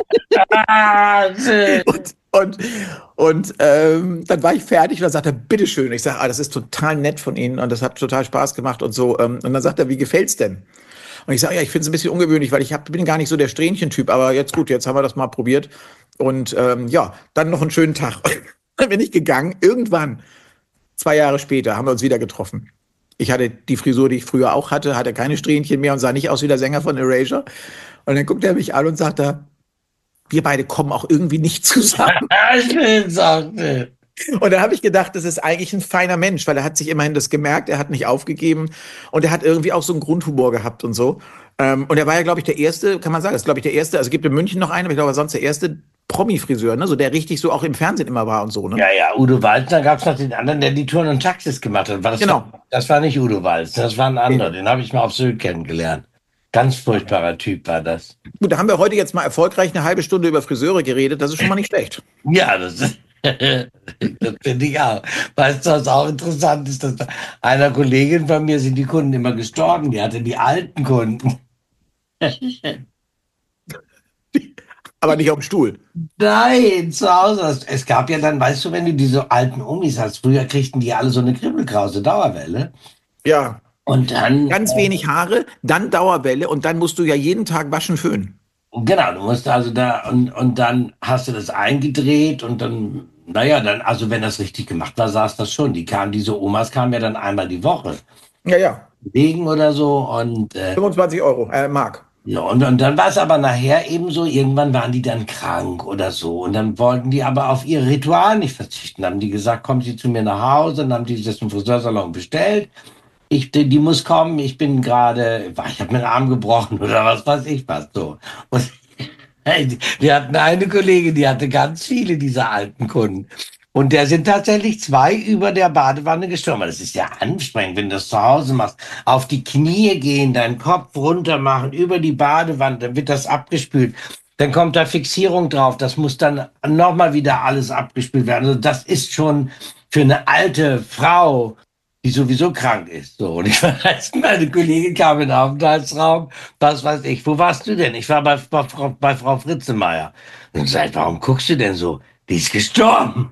und und, und ähm, dann war ich fertig und dann sagt er, bitteschön. Ich sag, ah, das ist total nett von Ihnen und das hat total Spaß gemacht und so. Ähm, und dann sagt er, wie gefällt's denn? Und ich sage, ja, ich finde es ein bisschen ungewöhnlich, weil ich hab, bin gar nicht so der Strähnchen-Typ, aber jetzt gut, jetzt haben wir das mal probiert. Und ähm, ja, dann noch einen schönen Tag. Dann bin ich gegangen. Irgendwann, zwei Jahre später, haben wir uns wieder getroffen. Ich hatte die Frisur, die ich früher auch hatte, hatte keine Strähnchen mehr und sah nicht aus wie der Sänger von Erasure. Und dann guckt er mich an und sagt, er, wir beide kommen auch irgendwie nicht zusammen. Und dann habe ich gedacht, das ist eigentlich ein feiner Mensch, weil er hat sich immerhin das gemerkt, er hat nicht aufgegeben und er hat irgendwie auch so einen Grundhumor gehabt und so. Ähm, und er war ja, glaube ich, der erste, kann man sagen, das ist, glaube ich, der erste, also es gibt in München noch einen, aber ich glaube, sonst der erste Promi-Friseur, ne, so der richtig so auch im Fernsehen immer war und so, ne? Ja, ja, Udo Walz, dann gab es noch den anderen, der die Touren und Taxis gemacht hat. War das, Genau. War, das war nicht Udo Walz, das war ein anderer, den habe ich mal auf Sylt kennengelernt. Ganz furchtbarer Typ war das. Gut, da haben wir heute jetzt mal erfolgreich eine halbe Stunde über Friseure geredet, das ist schon mal nicht schlecht. Ja, das ist... Das finde ich auch. Weißt du, was auch interessant ist, dass bei einer Kollegin von mir sind die Kunden immer gestorben. Die hatte die alten Kunden. Aber nicht auf dem Stuhl. Nein, zu Hause. Es gab ja dann, weißt du, wenn du diese alten Omis hast, früher kriegten die alle so eine Kribbelkrause, Dauerwelle. Ja. Und dann... Ganz wenig Haare, dann Dauerwelle und dann musst du ja jeden Tag waschen, föhnen. Genau, du musst also da, und, und dann hast du das eingedreht und dann, naja, dann, also wenn das richtig gemacht war, saß das schon. Die kamen, diese Omas kamen ja dann einmal die Woche. Ja, ja. Wegen oder so und... Äh, fünfundzwanzig Euro, äh, Mark. Ja, und, und dann war es aber nachher eben so, irgendwann waren die dann krank oder so. Und dann wollten die aber auf ihr Ritual nicht verzichten. Dann haben die gesagt, kommen Sie zu mir nach Hause. Dann haben die das im Friseursalon bestellt. Ich, die, die muss kommen, ich bin gerade, ich habe mir den Arm gebrochen oder was weiß ich was so. Und hey, wir hatten eine Kollegin, die hatte ganz viele dieser alten Kunden. Und der sind tatsächlich zwei über der Badewanne gestorben. Das ist ja anstrengend, wenn du das zu Hause machst. Auf die Knie gehen, deinen Kopf runter machen, über die Badewanne, dann wird das abgespült. Dann kommt da Fixierung drauf. Das muss dann nochmal wieder alles abgespült werden. Also das ist schon für eine alte Frau, die sowieso krank ist. So, und ich weiß, meine Kollegin kam in den Aufenthaltsraum, was weiß ich, wo warst du denn? Ich war bei, bei, Frau, bei Frau Fritzemeyer. Und ich sagte, warum guckst du denn so? Die ist gestorben.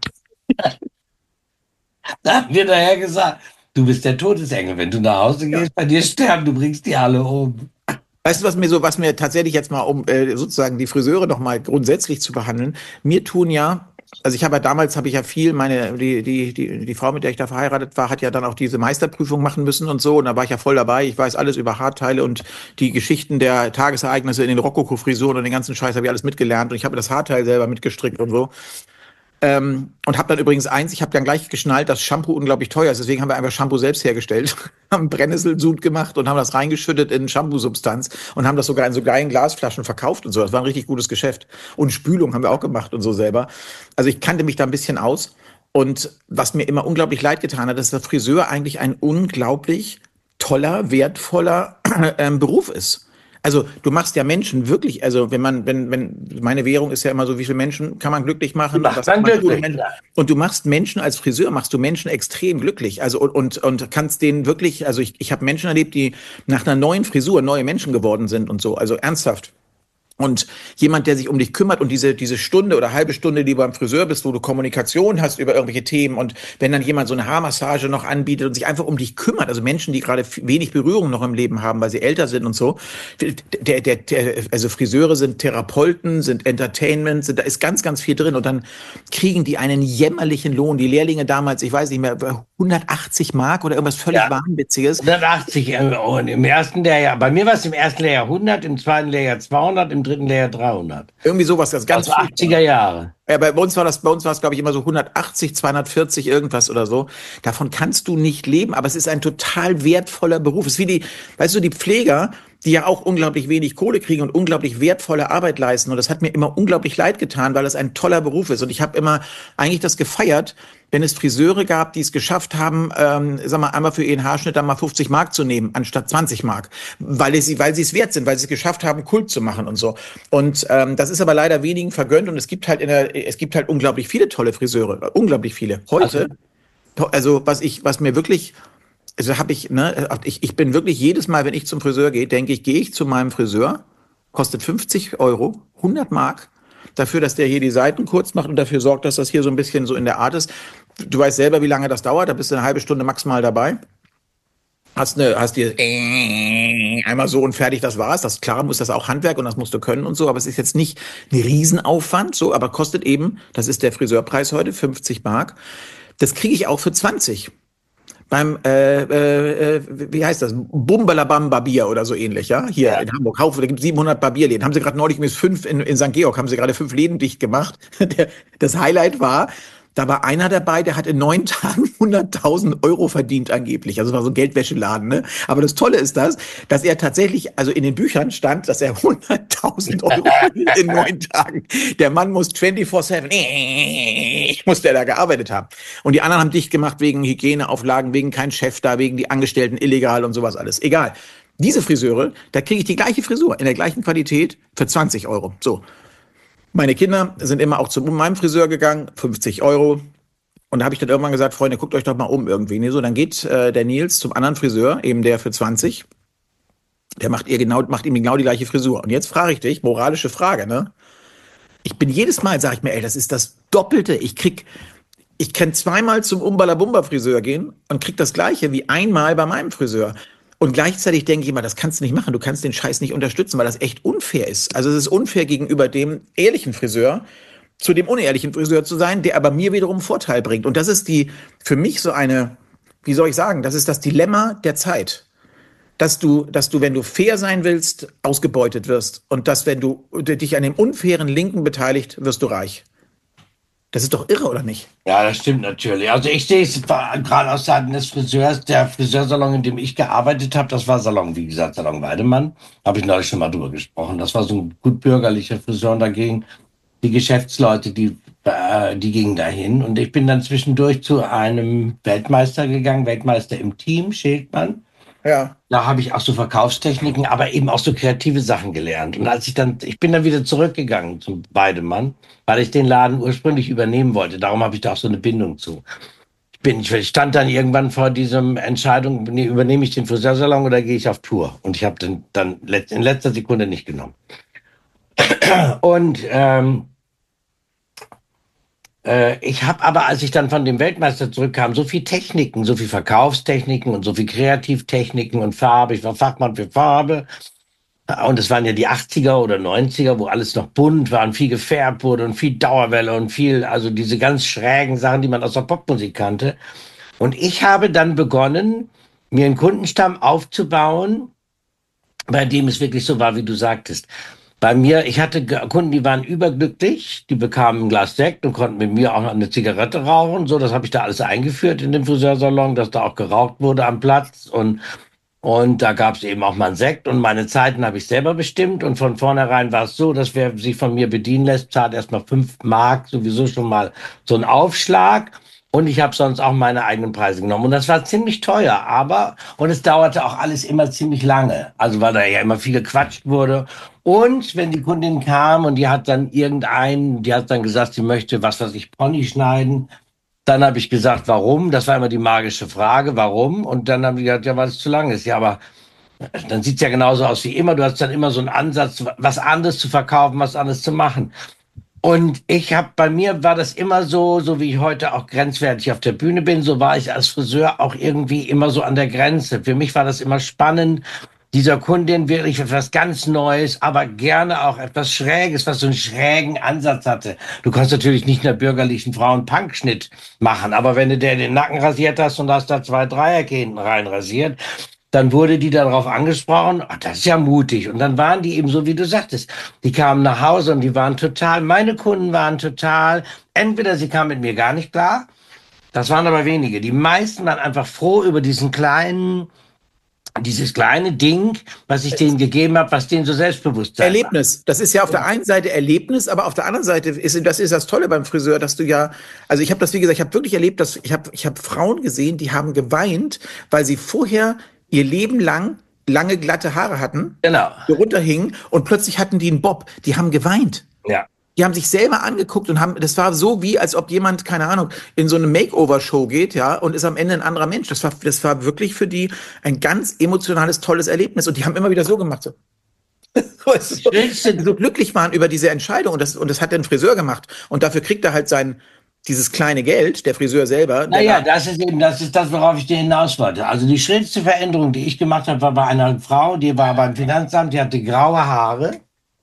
Da haben wir daher gesagt, du bist der Todesengel. Wenn du nach Hause gehst, ja. Bei dir sterben, du bringst die alle um. Weißt du, was mir so, was mir tatsächlich jetzt mal, um äh, sozusagen die Friseure noch mal grundsätzlich zu behandeln, mir tun ja, also ich habe ja damals, habe ich ja viel, meine, die, die, die, die Frau, mit der ich da verheiratet war, hat ja dann auch diese Meisterprüfung machen müssen und so, und da war ich ja voll dabei. Ich weiß alles über Haarteile und die Geschichten der Tagesereignisse in den Rokoko-Frisuren und den ganzen Scheiß habe ich alles mitgelernt und ich habe das Haarteil selber mitgestrickt und so. Ähm, und habe dann übrigens eins, ich habe dann gleich geschnallt, dass Shampoo unglaublich teuer ist. Deswegen haben wir einfach Shampoo selbst hergestellt, haben Brennnesselsud gemacht und haben das reingeschüttet in Shampoo-Substanz und haben das sogar in so geilen Glasflaschen verkauft und so. Das war ein richtig gutes Geschäft. Und Spülung haben wir auch gemacht und so selber. Also ich kannte mich da ein bisschen aus. Und was mir immer unglaublich leid getan hat, dass der Friseur eigentlich ein unglaublich toller, wertvoller ähm, Beruf ist. Also du machst ja Menschen wirklich, also wenn man, wenn, wenn, meine Währung ist ja immer so, wie viele Menschen kann man glücklich machen? Macht Was man kann man tun, um glücklich. Menschen, Ja. und du machst Menschen als Friseur, machst du Menschen extrem glücklich. Also und, und, und kannst denen wirklich, also ich, ich habe Menschen erlebt, die nach einer neuen Frisur neue Menschen geworden sind und so, also ernsthaft. Und jemand, der sich um dich kümmert und diese, diese Stunde oder halbe Stunde, die du beim Friseur bist, wo du Kommunikation hast über irgendwelche Themen und wenn dann jemand so eine Haarmassage noch anbietet und sich einfach um dich kümmert, also Menschen, die gerade wenig Berührung noch im Leben haben, weil sie älter sind und so, der, der, der, also Friseure sind Therapeuten, sind Entertainment, sind, da ist ganz, ganz viel drin und dann kriegen die einen jämmerlichen Lohn. Die Lehrlinge damals, ich weiß nicht mehr, hundertachtzig Mark oder irgendwas völlig Ja. Wahnwitziges. hundertachtzig Euro. Und im ersten Lehrjahr, bei mir war es im ersten Lehrjahr hundert, im zweiten Lehrjahr zweihundert, im dritten Lehrjahr dreihundert. Irgendwie sowas, das ganz Also viel. achtziger Jahre. Ja, bei uns war das, bei uns war es, glaube ich, immer so hundertachtzig, zweihundertvierzig, irgendwas oder so. Davon kannst du nicht leben, aber es ist ein total wertvoller Beruf. Es ist wie die, weißt du, die Pfleger, die ja auch unglaublich wenig Kohle kriegen und unglaublich wertvolle Arbeit leisten. Und das hat mir immer unglaublich leid getan, weil es ein toller Beruf ist. Und ich habe immer eigentlich das gefeiert, wenn es Friseure gab, die es geschafft haben, ähm, sag mal, einmal für ihren Haarschnitt dann mal fünfzig Mark zu nehmen, anstatt zwanzig Mark. Weil sie, weil sie es wert sind, weil sie es geschafft haben, Kult zu machen und so. Und ähm, das ist aber leider wenigen vergönnt und es gibt halt in der, es gibt halt unglaublich viele tolle Friseure. Unglaublich viele. Heute, Also, also was ich, was mir wirklich, also habe ich, ne, ich, ich bin wirklich jedes Mal, wenn ich zum Friseur gehe, denke ich, gehe ich zu meinem Friseur, kostet fünfzig Euro, hundert Mark, dafür, dass der hier die Seiten kurz macht und dafür sorgt, dass das hier so ein bisschen so in der Art ist. Du weißt selber, wie lange das dauert, da bist du eine halbe Stunde maximal dabei. Hast eine, hast dir einmal so und fertig, das war's. Das klar muss das auch Handwerk und das musst du können und so, aber es ist jetzt nicht ein Riesenaufwand, so, aber kostet eben, das ist der Friseurpreis heute, fünfzig Mark. Das kriege ich auch für zwanzig. Beim, äh, äh, wie heißt das? Bumbalabam Barbier oder so ähnlich, ja? Hier ja. in Hamburg. Haufe, da gibt es siebenhundert Barbierläden. Haben sie gerade neulich mit fünf in, in Sankt Georg, haben sie gerade fünf Läden dicht gemacht. Der, das Highlight war, da war einer dabei, der hat in neun Tagen hunderttausend Euro verdient angeblich. Also es war so ein Geldwäscheladen, ne? Aber das Tolle ist das, dass er tatsächlich, also in den Büchern stand, dass er hunderttausend Euro verdient in neun Tagen. Der Mann muss vierundzwanzig sieben, muss der da gearbeitet haben. Und die anderen haben dicht gemacht wegen Hygieneauflagen, wegen kein Chef da, wegen die Angestellten illegal und sowas alles. Egal. Diese Friseure, da kriege ich die gleiche Frisur in der gleichen Qualität für zwanzig Euro. So. Meine Kinder sind immer auch zu meinem Friseur gegangen, fünfzig Euro. Und da habe ich dann irgendwann gesagt, Freunde, guckt euch doch mal um irgendwie. Nee, so, dann geht äh, der Nils zum anderen Friseur, eben der für zwanzig. Der macht ihr genau, macht ihm genau die gleiche Frisur. Und jetzt frage ich dich, moralische Frage, ne? Ich bin jedes Mal, sage ich mir, ey, das ist das Doppelte. Ich krieg, ich kann zweimal zum Umbalabumba-Friseur gehen und krieg das Gleiche wie einmal bei meinem Friseur. Und gleichzeitig denke ich immer, das kannst du nicht machen. Du kannst den Scheiß nicht unterstützen, weil das echt unfair ist. Also es ist unfair gegenüber dem ehrlichen Friseur, zu dem unehrlichen Friseur zu sein, der aber mir wiederum Vorteil bringt. Und das ist die, für mich so eine, wie soll ich sagen, das ist das Dilemma der Zeit. Dass du, dass du, wenn du fair sein willst, ausgebeutet wirst. Und dass, wenn du dich an dem unfairen Linken beteiligt, wirst du reich. Das ist doch irre, oder nicht? Ja, das stimmt natürlich. Also ich sehe es gerade aus Seiten des Friseurs. Der Friseursalon, in dem ich gearbeitet habe, das war Salon, wie gesagt, Salon Weidemann. Habe ich neulich schon mal drüber gesprochen. Das war so ein gut bürgerlicher Friseur und dagegen die Geschäftsleute, die, äh, die gingen dahin. Und ich bin dann zwischendurch zu einem Weltmeister gegangen, Weltmeister im Team, Schildmann. Ja. Da habe ich auch so Verkaufstechniken, aber eben auch so kreative Sachen gelernt. Und als ich dann, ich bin dann wieder zurückgegangen zum Weidemann, weil ich den Laden ursprünglich übernehmen wollte. Darum habe ich da auch so eine Bindung zu. Ich bin, ich stand dann irgendwann vor diesem Entscheidung, nee, übernehme ich den Friseursalon oder gehe ich auf Tour? Und ich habe den dann in letzter Sekunde nicht genommen. Und ähm, ich habe aber, als ich dann von dem Weltmeister zurückkam, so viel Techniken, so viel Verkaufstechniken und so viel Kreativtechniken und Farbe. Ich war Fachmann für Farbe. Und es waren ja die achtziger oder neunziger, wo alles noch bunt war und viel gefärbt wurde und viel Dauerwelle und viel, also diese ganz schrägen Sachen, die man aus der Popmusik kannte. Und ich habe dann begonnen, mir einen Kundenstamm aufzubauen, bei dem es wirklich so war, wie du sagtest. Bei mir, ich hatte G- Kunden, die waren überglücklich, die bekamen ein Glas Sekt und konnten mit mir auch noch eine Zigarette rauchen. So, das habe ich da alles eingeführt in dem Friseursalon, dass da auch geraucht wurde am Platz. Und Und da gab es eben auch mal einen Sekt und meine Zeiten habe ich selber bestimmt. Und von vornherein war es so, dass wer sich von mir bedienen lässt, zahlt erstmal fünf Mark, sowieso schon mal so einen Aufschlag. Und ich habe sonst auch meine eigenen Preise genommen. Und das war ziemlich teuer, aber, und es dauerte auch alles immer ziemlich lange. Also weil da ja immer viel gequatscht wurde. Und wenn die Kundin kam und die hat dann irgendeinen, die hat dann gesagt, sie möchte, was weiß ich, Pony schneiden. Dann habe ich gesagt, warum? Das war immer die magische Frage, warum? Und dann haben die gesagt, ja, weil es zu lang ist. Ja, aber dann sieht's ja genauso aus wie immer. Du hast dann immer so einen Ansatz, was anderes zu verkaufen, was anderes zu machen. Und ich habe, bei mir war das immer so, so wie ich heute auch grenzwertig auf der Bühne bin, so war ich als Friseur auch irgendwie immer so an der Grenze. Für mich war das immer spannend, dieser Kundin wirklich etwas ganz Neues, aber gerne auch etwas Schräges, was so einen schrägen Ansatz hatte. Du kannst natürlich nicht einer bürgerlichen Frau einen Punkschnitt machen, aber wenn du der den Nacken rasiert hast und hast da zwei Dreieck hinten rein rasiert, dann wurde die darauf angesprochen, ach, das ist ja mutig. Und dann waren die eben so, wie du sagtest. Die kamen nach Hause und die waren total, meine Kunden waren total, entweder sie kamen mit mir gar nicht klar, das waren aber wenige. Die meisten waren einfach froh über diesen kleinen, dieses kleine Ding, was ich denen gegeben habe, was denen so Selbstbewusstsein macht. Erlebnis. Das ist ja auf der einen Seite Erlebnis, aber auf der anderen Seite ist das ist das Tolle beim Friseur, dass du ja, also ich habe das, wie gesagt, ich habe wirklich erlebt, dass ich habe ich habe Frauen gesehen, die haben geweint, weil sie vorher ihr Leben lang lange glatte Haare hatten, Genau. die runterhingen und plötzlich hatten die einen Bob. Die haben geweint. Ja. Die haben sich selber angeguckt und haben, das war so wie, als ob jemand, keine Ahnung, in so eine Makeover-Show geht, ja, und ist am Ende ein anderer Mensch. Das war, das war wirklich für die ein ganz emotionales, tolles Erlebnis. Und die haben immer wieder so gemacht, so. so, so glücklich waren über diese Entscheidung. Und das, und das hat der Friseur gemacht. Und dafür kriegt er halt sein, dieses kleine Geld, der Friseur selber. Naja, das ist eben, das ist das, worauf ich dir hinaus wollte. Also die schlimmste Veränderung, die ich gemacht habe, war bei einer Frau, die war beim Finanzamt, die hatte graue Haare,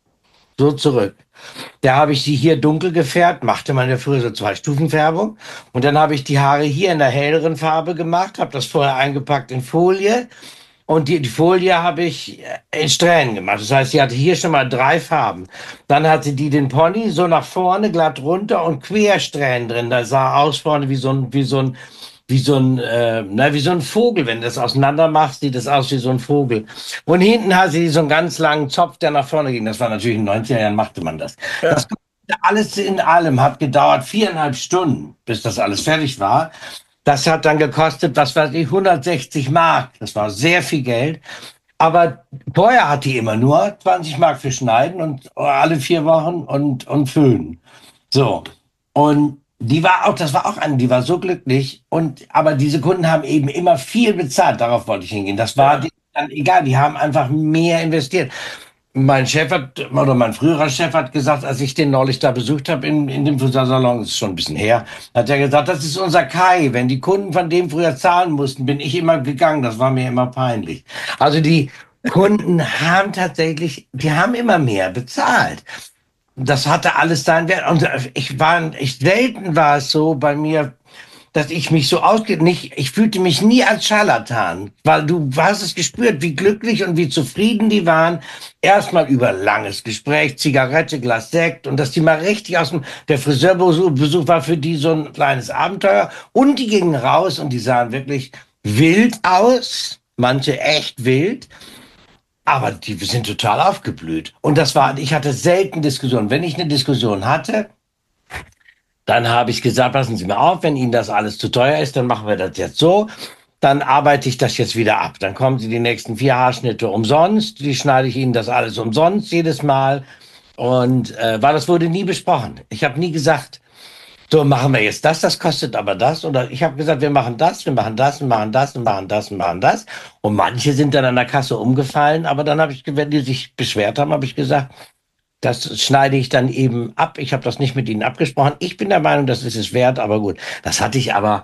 so zurück. Da habe ich sie hier dunkel gefärbt, machte meine früher so zwei Stufenfärbung. Und dann habe ich die Haare hier in der helleren Farbe gemacht, habe das vorher eingepackt in Folie. Und die, die Folie habe ich in Strähnen gemacht. Das heißt, sie hatte hier schon mal drei Farben. Dann hatte die den Pony so nach vorne, glatt runter und Quersträhnen drin. Da sah aus vorne wie so ein, wie so ein, wie so ein, äh, na, wie so ein Vogel. Wenn du das auseinander machst, sieht das aus wie so ein Vogel. Und hinten hatte sie so einen ganz langen Zopf, der nach vorne ging. Das war natürlich in den neunziger Jahren machte man das. Ja. Das alles in allem hat gedauert viereinhalb Stunden, bis das alles fertig war. Das hat dann gekostet, was weiß ich, hundertsechzig Mark. Das war sehr viel Geld. Aber teuer hat die immer nur zwanzig Mark für Schneiden und alle vier Wochen und, und Föhnen. So. Und die war auch, das war auch eine, die war so glücklich. Und, aber diese Kunden haben eben immer viel bezahlt. Darauf wollte ich hingehen. Das war Ja. denen dann egal. Die haben einfach mehr investiert. Mein Chef hat, oder mein früherer Chef hat gesagt, als ich den neulich da besucht habe in, in dem Friseursalon, das ist schon ein bisschen her, hat er gesagt, das ist unser Kai. Wenn die Kunden von dem früher zahlen mussten, bin ich immer gegangen. Das war mir immer peinlich. Also die Kunden haben tatsächlich, die haben immer mehr bezahlt. Das hatte alles seinen Wert. Und ich war, ich, selten war es so bei mir, dass ich mich so ausge, nicht, ich fühlte mich nie als Scharlatan, weil du hast es gespürt, wie glücklich und wie zufrieden die waren. Erstmal über langes Gespräch, Zigarette, Glas Sekt und dass die mal richtig aus dem, der Friseurbesuch war für die so ein kleines Abenteuer und die gingen raus und die sahen wirklich wild aus, manche echt wild. Aber die sind total aufgeblüht. Und das war, ich hatte selten Diskussionen. Wenn ich eine Diskussion hatte, dann habe ich gesagt, passen Sie mir auf, wenn Ihnen das alles zu teuer ist, dann machen wir das jetzt so. Dann arbeite ich das jetzt wieder ab. Dann kommen Sie die nächsten vier Haarschnitte umsonst. Die schneide ich Ihnen das alles umsonst jedes Mal. Und äh, weil das wurde nie besprochen. Ich habe nie gesagt, so machen wir jetzt das, das kostet aber das. Oder ich habe gesagt, wir machen das, wir machen das, wir machen das, wir machen das, wir machen das. Und manche sind dann an der Kasse umgefallen. Aber dann habe ich, wenn die sich beschwert haben, habe ich gesagt, das schneide ich dann eben ab. Ich habe das nicht mit Ihnen abgesprochen. Ich bin der Meinung, das ist es wert, aber gut. Das hatte ich aber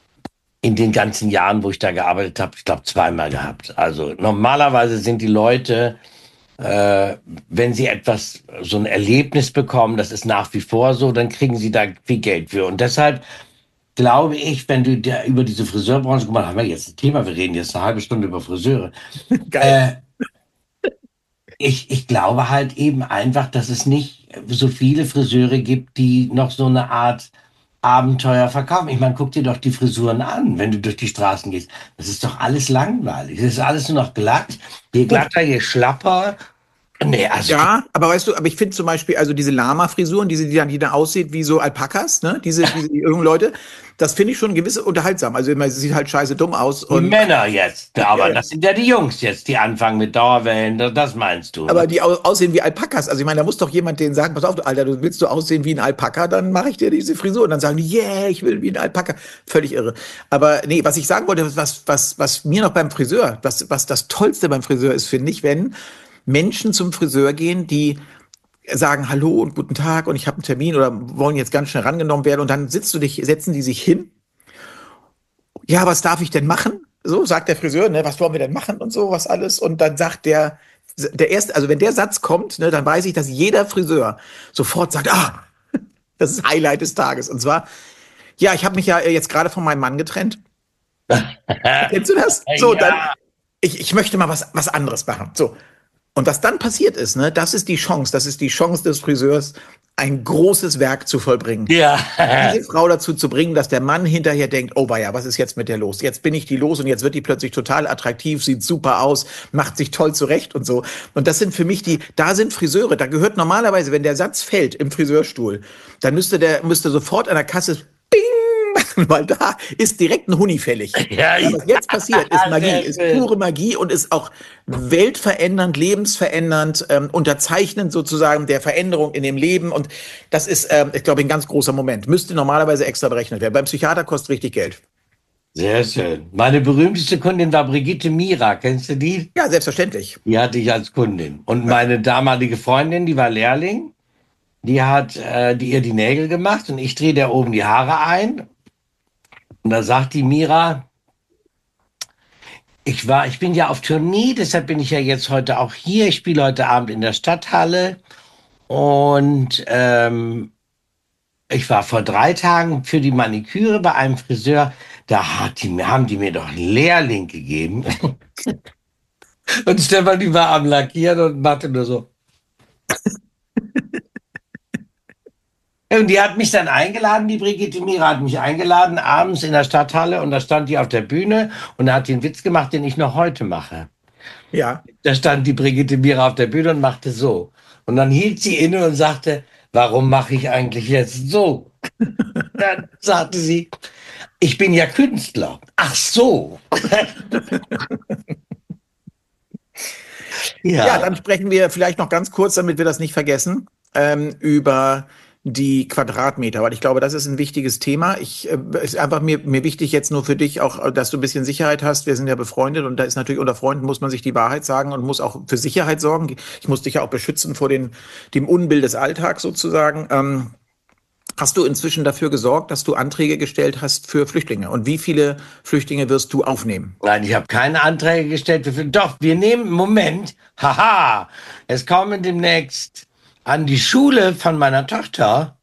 in den ganzen Jahren, wo ich da gearbeitet habe, ich glaube, zweimal gehabt. Also normalerweise sind die Leute, äh, wenn sie etwas, so ein Erlebnis bekommen, das ist nach wie vor so, dann kriegen sie da viel Geld für. Und deshalb glaube ich, wenn du dir über diese Friseurbranche, guck mal, haben wir jetzt ein Thema, wir reden jetzt eine halbe Stunde über Friseure. Geil. Äh, Ich, ich glaube halt eben einfach, dass es nicht so viele Friseure gibt, die noch so eine Art Abenteuer verkaufen. Ich meine, guck dir doch die Frisuren an, wenn du durch die Straßen gehst. Das ist doch alles langweilig. Das ist alles nur noch glatt. Je Gut, glatter, je schlapper. Nee, also, ja, aber weißt du, aber ich finde zum Beispiel, also diese Lama-Frisuren, diese, die dann, die dann aussieht wie so Alpakas, ne, diese, diese jungen Leute, das finde ich schon gewisse unterhaltsam. Also, es sieht halt scheiße dumm aus die und, Männer jetzt. ja, Aber ja. das sind ja die Jungs jetzt, die anfangen mit Dauerwellen. Das, das meinst du, ne? Aber die au aussehen wie Alpakas. Also ich meine, da muss doch jemand denen sagen, pass auf, du Alter, du willst du aussehen wie ein Alpaka, dann mache ich dir diese Frisur. Und dann sagen die, yeah, ich will wie ein Alpaka. Völlig irre. Aber nee, was ich sagen wollte, was, was, was mir noch beim Friseur, was, was das Tollste beim Friseur ist, finde ich, wenn Menschen zum Friseur gehen, die sagen Hallo und guten Tag und ich habe einen Termin oder wollen jetzt ganz schnell rangenommen werden und dann sitzt du dich, setzen die sich hin. Ja, was darf ich denn machen? So sagt der Friseur, ne, was wollen wir denn machen und so, was alles. Und dann sagt der, der erste, also wenn der Satz kommt, ne, dann weiß ich, dass jeder Friseur sofort sagt, ah, das ist Highlight des Tages. Und zwar, ja, ich habe mich ja jetzt gerade von meinem Mann getrennt. Kennst du das? So, dann, Ja, ich, ich möchte mal was, was anderes machen. So. Und was dann passiert ist, ne, das ist die Chance, das ist die Chance des Friseurs, ein großes Werk zu vollbringen. ja. Diese Frau dazu zu bringen, dass der Mann hinterher denkt, oh weia, was ist jetzt mit der los? Jetzt bin ich die los und jetzt wird die plötzlich total attraktiv, sieht super aus, macht sich toll zurecht und so. Und das sind für mich die, da sind Friseure, da gehört normalerweise, wenn der Satz fällt im Friseurstuhl, dann müsste der, müsste sofort an der Kasse Bing machen, weil da ist direkt ein Huni fällig. Ja, Ja, was jetzt passiert, ist Magie, sehr ist schön. pure Magie und ist auch weltverändernd, lebensverändernd, ähm, unterzeichnend sozusagen der Veränderung in dem Leben. Und das ist, ähm, ich glaube, ein ganz großer Moment. Müsste normalerweise extra berechnet werden. Beim Psychiater kostet richtig Geld. Sehr schön. Meine berühmteste Kundin war Brigitte Mira. Kennst du die? Ja, selbstverständlich. Die hatte ich als Kundin. Und Ja. meine damalige Freundin, die war Lehrling, die hat äh, die ihr die Nägel gemacht und ich drehe der oben die Haare ein. Und da sagt die Mira, ich war, ich bin ja auf Tournee, deshalb bin ich ja jetzt heute auch hier. Ich spiele heute Abend in der Stadthalle. Und ähm, ich war vor drei Tagen für die Maniküre bei einem Friseur. Da hat die, haben die mir doch einen Lehrling gegeben. Und Stefanie war am Lackieren und machte nur so. Und die hat mich dann eingeladen, die Brigitte Mira hat mich eingeladen, abends in der Stadthalle und da stand die auf der Bühne und da hat die einen Witz gemacht, den ich noch heute mache. Ja. Da stand die Brigitte Mira auf der Bühne und machte so. Und dann hielt sie inne und sagte, warum mache ich eigentlich jetzt so? Dann sagte sie, ich bin ja Künstler. Ach so. Ja, Ja. dann sprechen wir vielleicht noch ganz kurz, damit wir das nicht vergessen, ähm, über die Quadratmeter, weil ich glaube, das ist ein wichtiges Thema. Ich, äh, ist einfach mir, mir wichtig jetzt nur für dich auch, dass du ein bisschen Sicherheit hast. Wir sind ja befreundet und da ist natürlich unter Freunden muss man sich die Wahrheit sagen und muss auch für Sicherheit sorgen. Ich muss dich ja auch beschützen vor den, dem Unbill des Alltags sozusagen. Ähm, hast du inzwischen dafür gesorgt, dass du Anträge gestellt hast für Flüchtlinge? Und wie viele Flüchtlinge wirst du aufnehmen? Nein, ich habe keine Anträge gestellt. Wir- Doch, wir nehmen, Moment, haha, es kommen demnächst an die Schule von meiner Tochter,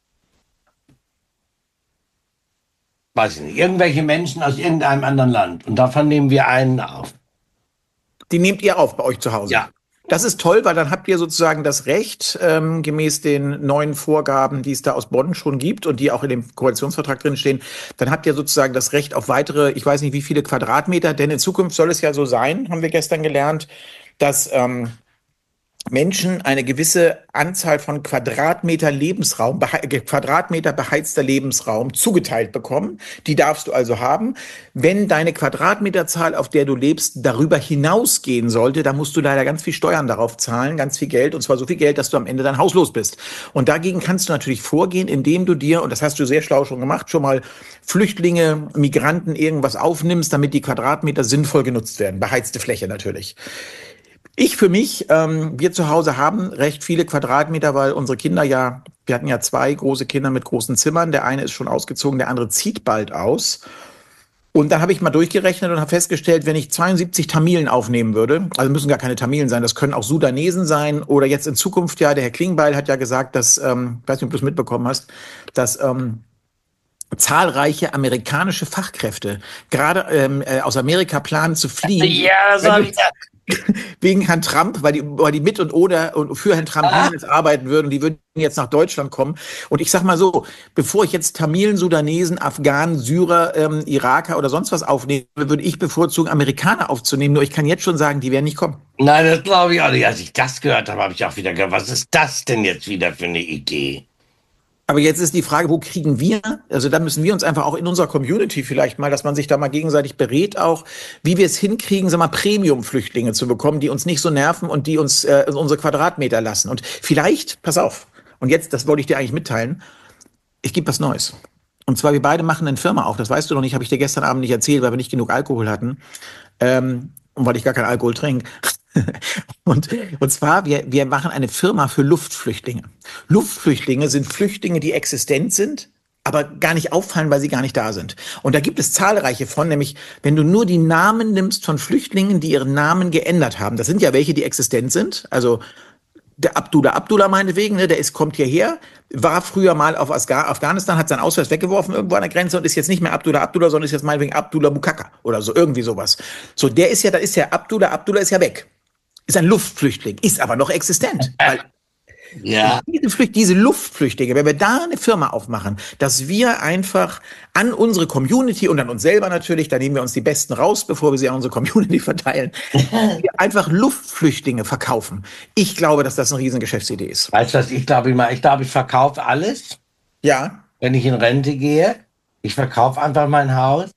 weiß ich nicht, irgendwelche Menschen aus irgendeinem anderen Land. Und davon nehmen wir einen auf. Die nehmt ihr auf bei euch zu Hause. Ja. Das ist toll, weil dann habt ihr sozusagen das Recht, ähm, gemäß den neuen Vorgaben, die es da aus Bonn schon gibt und die auch in dem Koalitionsvertrag drin stehen, dann habt ihr sozusagen das Recht auf weitere, ich weiß nicht wie viele Quadratmeter, denn in Zukunft soll es ja so sein, haben wir gestern gelernt, dass ähm, Menschen eine gewisse Anzahl von Quadratmeter Lebensraum, behe Quadratmeter beheizter Lebensraum zugeteilt bekommen. Die darfst du also haben. Wenn deine Quadratmeterzahl, auf der du lebst, darüber hinausgehen sollte, dann musst du leider ganz viel Steuern darauf zahlen, ganz viel Geld, und zwar so viel Geld, dass du am Ende dein Haus los bist. Und dagegen kannst du natürlich vorgehen, indem du dir, und das hast du sehr schlau schon gemacht, schon mal Flüchtlinge, Migranten irgendwas aufnimmst, damit die Quadratmeter sinnvoll genutzt werden. Beheizte Fläche natürlich. Ich für mich, ähm, wir zu Hause haben recht viele Quadratmeter, weil unsere Kinder ja, wir hatten ja zwei große Kinder mit großen Zimmern. Der eine ist schon ausgezogen, der andere zieht bald aus. Und dann habe ich mal durchgerechnet und habe festgestellt, wenn ich zweiundsiebzig Tamilen aufnehmen würde, also müssen gar keine Tamilen sein, das können auch Sudanesen sein oder jetzt in Zukunft ja, der Herr Klingbeil hat ja gesagt, dass, ähm, ich weiß nicht, ob du es mitbekommen hast, dass ähm, zahlreiche amerikanische Fachkräfte gerade ähm, äh, aus Amerika planen zu fliehen. Ja, das habe ich ja. Wegen Herrn Trump, weil die, weil die mit und ohne und für Herrn Trump Ah. niemals arbeiten würden und die würden jetzt nach Deutschland kommen. Und ich sag mal so, bevor ich jetzt Tamilen, Sudanesen, Afghanen, Syrer, ähm, Iraker oder sonst was aufnehme, würde ich bevorzugen, Amerikaner aufzunehmen. Nur ich kann jetzt schon sagen, die werden nicht kommen. Nein, das glaube ich auch nicht. Als ich das gehört habe, habe ich auch wieder gedacht, was ist das denn jetzt wieder für eine Idee? Aber jetzt ist die Frage, wo kriegen wir, also da müssen wir uns einfach auch in unserer Community vielleicht mal, dass man sich da mal gegenseitig berät auch, wie wir es hinkriegen, sag mal, Premium-Flüchtlinge zu bekommen, die uns nicht so nerven und die uns äh, unsere Quadratmeter lassen. Und vielleicht, pass auf, und jetzt, das wollte ich dir eigentlich mitteilen, ich gebe was Neues. Und zwar, wir beide machen eine Firma auf, das weißt du noch nicht, habe ich dir gestern Abend nicht erzählt, weil wir nicht genug Alkohol hatten. Ähm, und weil ich gar keinen Alkohol trinke. und, und zwar, wir, wir machen eine Firma für Luftflüchtlinge. Luftflüchtlinge sind Flüchtlinge, die existent sind, aber gar nicht auffallen, weil sie gar nicht da sind. Und da gibt es zahlreiche von, nämlich wenn du nur die Namen nimmst von Flüchtlingen, die ihren Namen geändert haben. Das sind ja welche, die existent sind. Also der Abdullah Abdullah meinetwegen, ne, der ist, kommt hierher, war früher mal auf Asga- Afghanistan, hat seinen Ausweis weggeworfen irgendwo an der Grenze und ist jetzt nicht mehr Abdullah Abdullah, sondern ist jetzt meinetwegen Abdullah Bukaka oder so, irgendwie sowas. So, der ist ja, da ist ja Abdullah Abdullah ist ja weg. Ist ein Luftflüchtling, ist aber noch existent. Weil Ja. diese, Flücht, diese Luftflüchtlinge, wenn wir da eine Firma aufmachen, dass wir einfach an unsere Community und an uns selber natürlich, da nehmen wir uns die Besten raus, bevor wir sie an unsere Community verteilen, wir einfach Luftflüchtlinge verkaufen. Ich glaube, dass das eine riesen Geschäftsidee ist. Weißt du was, ich glaube ich mal, ich glaube, ich verkaufe alles, Ja, wenn ich in Rente gehe. Ich verkaufe einfach mein Haus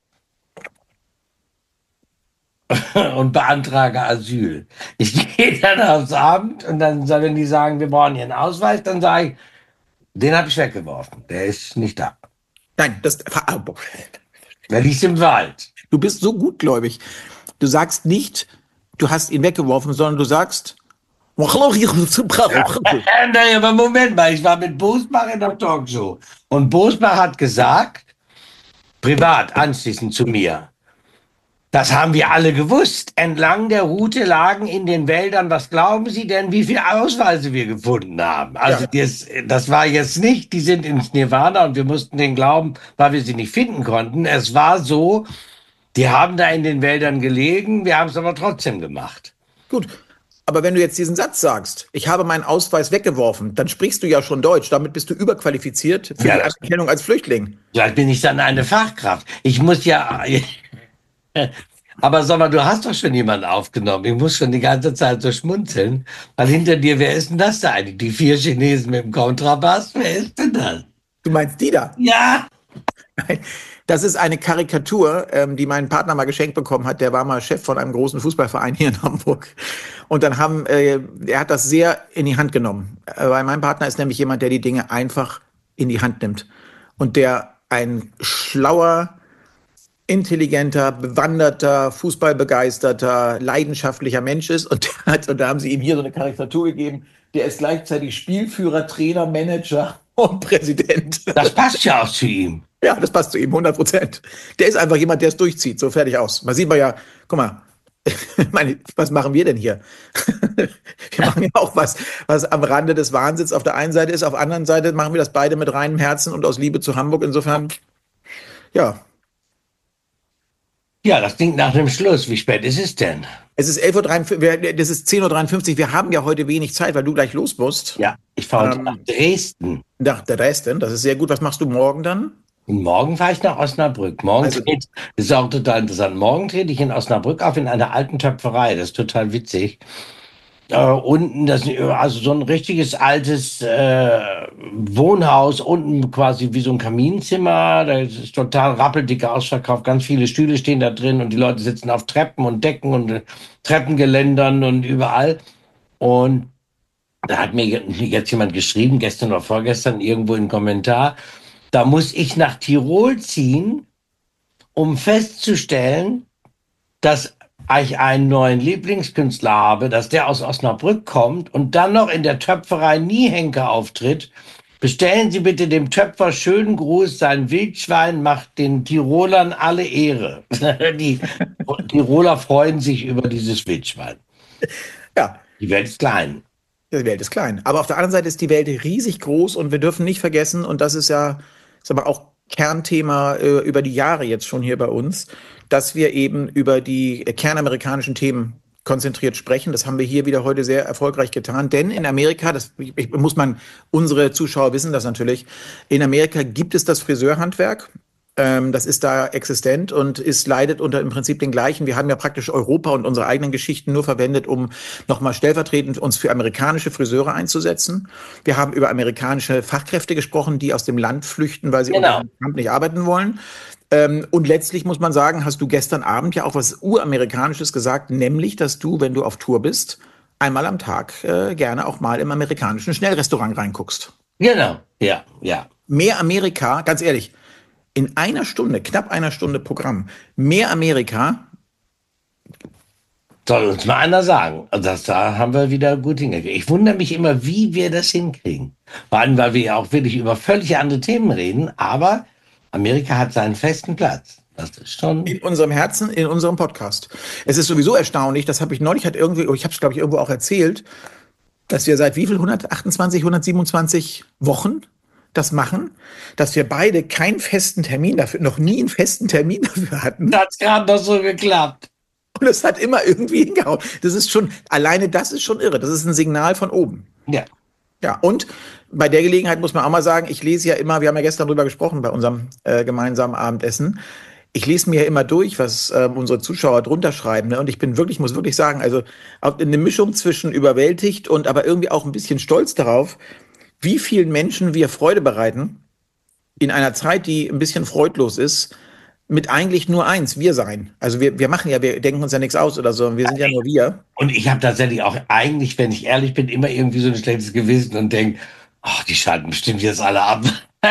und beantrage Asyl. Ich gehe dann aufs Amt und dann, wenn die sagen, wir brauchen hier einen Ausweis, dann sage ich, den habe ich weggeworfen. Der ist nicht da. nein, das, Der liegt im Wald. du bist so gutgläubig. Du sagst nicht, du hast ihn weggeworfen, sondern du sagst, Äh, nee, aber Moment mal, ich war mit Bosbach in der Talkshow. Und Bosbach hat gesagt, privat anschließend zu mir, das haben wir alle gewusst. Entlang der Route lagen in den Wäldern, was glauben Sie denn, wie viele Ausweise wir gefunden haben? Also Ja. das, das war jetzt nicht, die sind ins Nirvana und wir mussten denen glauben, weil wir sie nicht finden konnten. Es war so, die haben da in den Wäldern gelegen, wir haben es aber trotzdem gemacht. Gut. Aber wenn du jetzt diesen Satz sagst, ich habe meinen Ausweis weggeworfen, dann sprichst du ja schon Deutsch. Damit bist du überqualifiziert für Ja, die das- Anerkennung als Flüchtling. Vielleicht bin ich dann eine Fachkraft. Ich muss ja. Aber sag mal, du hast doch schon jemanden aufgenommen. Ich muss schon die ganze Zeit so schmunzeln. Weil hinter dir, wer ist denn das da eigentlich? Die vier Chinesen mit dem Kontrabass? Wer ist denn das? Du meinst die da? Ja. Das ist eine Karikatur, ähm, die mein Partner mal geschenkt bekommen hat. Der war mal Chef von einem großen Fußballverein hier in Hamburg. Und dann haben, äh, er hat das sehr in die Hand genommen. Äh, weil mein Partner ist nämlich jemand, der die Dinge einfach in die Hand nimmt. Und der ein schlauer, intelligenter, bewanderter, fußballbegeisterter, leidenschaftlicher Mensch ist. Und, der hat, und da haben sie ihm hier so eine Karikatur gegeben. Der ist gleichzeitig Spielführer, Trainer, Manager und Präsident. Das passt ja auch zu ihm. Ja, das passt zu ihm, hundert Prozent. Der ist einfach jemand, der es durchzieht, so fertig aus. Man sieht man ja, guck mal, ich meine, was machen wir denn hier? Wir machen ja auch was, was am Rande des Wahnsinns auf der einen Seite ist, auf der anderen Seite machen wir das beide mit reinem Herzen und aus Liebe zu Hamburg. Insofern, ja. Ja, das klingt nach einem Schluss. Wie spät ist es denn? Es ist elf Uhr dreiundfünfzig, wir- das ist zehn Uhr dreiundfünfzig. Wir haben ja heute wenig Zeit, weil du gleich los musst. Ja, ich fahre Ähm, nach Dresden. Nach der Dresden, das ist sehr gut. Was machst du morgen dann? Und morgen fahre ich nach Osnabrück. Morgen Also- trete, das ist auch total interessant. Morgen trete ich in Osnabrück auf in einer alten Töpferei. Das ist total witzig. Äh, unten, das, also so ein richtiges altes äh, Wohnhaus, unten quasi wie so ein Kaminzimmer. Das ist total rappeldicker ausverkauft. Ganz viele Stühle stehen da drin und die Leute sitzen auf Treppen und Decken und äh, Treppengeländern und überall. Und da hat mir jetzt jemand geschrieben, gestern oder vorgestern, irgendwo im Kommentar, da muss ich nach Tirol ziehen, um festzustellen, dass ich einen neuen Lieblingskünstler habe, dass der aus Osnabrück kommt und dann noch in der Töpferei Niehenker auftritt. Bestellen Sie bitte dem Töpfer schönen Gruß, sein Wildschwein macht den Tirolern alle Ehre. Die Tiroler freuen sich über dieses Wildschwein. Ja, Die Welt ist klein. die Welt ist klein. Aber auf der anderen Seite ist die Welt riesig groß und wir dürfen nicht vergessen, und das ist ja, ist aber auch Kernthema äh, über die Jahre jetzt schon hier bei uns, dass wir eben über die kernamerikanischen Themen konzentriert sprechen. Das haben wir hier wieder heute sehr erfolgreich getan. Denn in Amerika, das ich, ich, muss man, unsere Zuschauer wissen das natürlich, in Amerika gibt es das Friseurhandwerk. Ähm, das ist da existent und ist leidet unter im Prinzip den gleichen. Wir haben ja praktisch Europa und unsere eigenen Geschichten nur verwendet, um nochmal stellvertretend uns für amerikanische Friseure einzusetzen. Wir haben über amerikanische Fachkräfte gesprochen, die aus dem Land flüchten, weil sie Genau. unter Trump nicht arbeiten wollen. Ähm, und letztlich muss man sagen, hast du gestern Abend ja auch was Uramerikanisches gesagt, nämlich, dass du, wenn du auf Tour bist, einmal am Tag äh, gerne auch mal im amerikanischen Schnellrestaurant reinguckst. Genau, ja, ja. Mehr Amerika, ganz ehrlich, in einer Stunde, knapp einer Stunde Programm, mehr Amerika. Soll uns mal einer sagen. Also das, da haben wir wieder gut hingekriegt. Ich wundere mich immer, wie wir das hinkriegen. Vor allem, weil wir ja auch wirklich über völlig andere Themen reden, aber Amerika hat seinen festen Platz. Das ist schon... In unserem Herzen, in unserem Podcast. Es ist sowieso erstaunlich, das habe ich neulich, hat irgendwie, ich habe es glaube ich irgendwo auch erzählt, dass wir seit wie viel, hundertachtundzwanzig, hundertsiebenundzwanzig Wochen das machen, dass wir beide keinen festen Termin dafür, noch nie einen festen Termin dafür hatten. Das hat gerade noch so geklappt. Und es hat immer irgendwie hingehauen. Das ist schon, alleine das ist schon irre. Das ist ein Signal von oben. Ja. Ja, und bei der Gelegenheit muss man auch mal sagen, ich lese ja immer, wir haben ja gestern drüber gesprochen bei unserem äh, gemeinsamen Abendessen. Ich lese mir ja immer durch, was äh, unsere Zuschauer drunter schreiben. Ne? Und ich bin wirklich, muss wirklich sagen, also eine Mischung zwischen überwältigt und aber irgendwie auch ein bisschen stolz darauf, wie vielen Menschen wir Freude bereiten in einer Zeit, die ein bisschen freudlos ist, mit eigentlich nur eins, wir sein. Also wir, wir machen ja, wir denken uns ja nichts aus oder so, wir sind ja nur wir. Und ich habe tatsächlich auch eigentlich, wenn ich ehrlich bin, immer irgendwie so ein schlechtes Gewissen und denke, ach, die schalten bestimmt jetzt alle ab.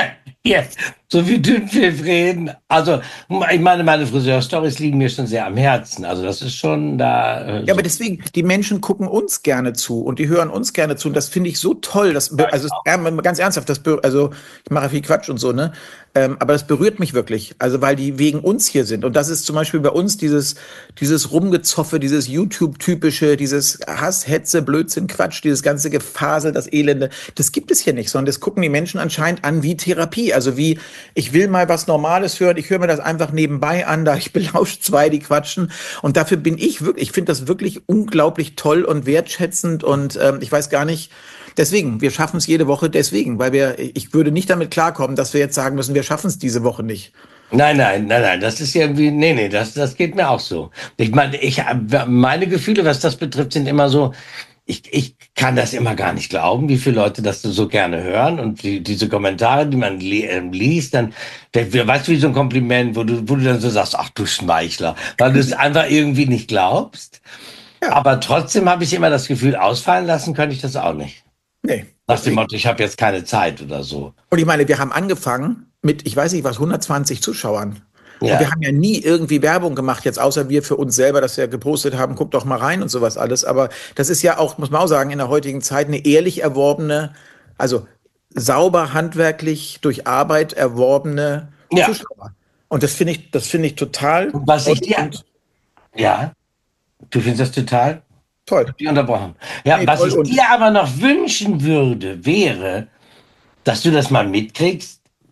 Jetzt, so wie Dünnpfiff reden. Also, ich meine, meine Friseur-Stories liegen mir schon sehr am Herzen. Also, das ist schon da. Äh, Ja, so. aber deswegen, die Menschen gucken uns gerne zu und die hören uns gerne zu. Und das finde ich so toll. Das, also es- ganz ernsthaft, das, be- also ich mache viel Quatsch und so, ne? Ähm, aber das berührt mich wirklich. Also, weil die wegen uns hier sind. Und das ist zum Beispiel bei uns dieses, dieses Rumgezoffe, dieses YouTube-typische, dieses Hass, Hetze, Blödsinn, Quatsch, dieses ganze Gefasel, das Elende. Das gibt es hier nicht, sondern das gucken die Menschen anscheinend an wie Therapie. Also wie, ich will mal was Normales hören, ich höre mir das einfach nebenbei an, da ich belausche zwei, die quatschen. Und dafür bin ich wirklich, ich finde das wirklich unglaublich toll und wertschätzend und ähm, ich weiß gar nicht, deswegen, wir schaffen es jede Woche deswegen, weil wir, ich würde nicht damit klarkommen, dass wir jetzt sagen müssen, wir schaffen es diese Woche nicht. Nein, nein, nein, nein, das ist irgendwie, nee, nee, das, das geht mir auch so. Ich meine, ich, meine Gefühle, was das betrifft, sind immer so, ich, ich kann das immer gar nicht glauben, wie viele Leute das so gerne hören und die, diese Kommentare, die man li äh, liest, dann, der, weißt du, wie so ein Kompliment, wo du, wo du dann so sagst, ach du Schmeichler, weil du es einfach irgendwie nicht glaubst. Ja. Aber trotzdem habe ich immer das Gefühl, ausfallen lassen könnte ich das auch nicht. Nee. Nach dem Motto, ich habe jetzt keine Zeit oder so. Und ich meine, wir haben angefangen mit, ich weiß nicht was, hundertzwanzig Zuschauern. Ja. Und wir haben ja nie irgendwie Werbung gemacht, jetzt außer wir für uns selber, dass wir gepostet haben, guckt doch mal rein und sowas alles. Aber das ist ja auch, muss man auch sagen, in der heutigen Zeit eine ehrlich erworbene, also sauber handwerklich durch Arbeit erworbene Ja. Zuschauer. Und das finde ich, das finde ich total Und was ich dir, und ja, du findest das total toll. die unterbrochen. Ja, Nee, was toll ich und- dir aber noch wünschen würde, wäre, dass du das mal mitkriegst,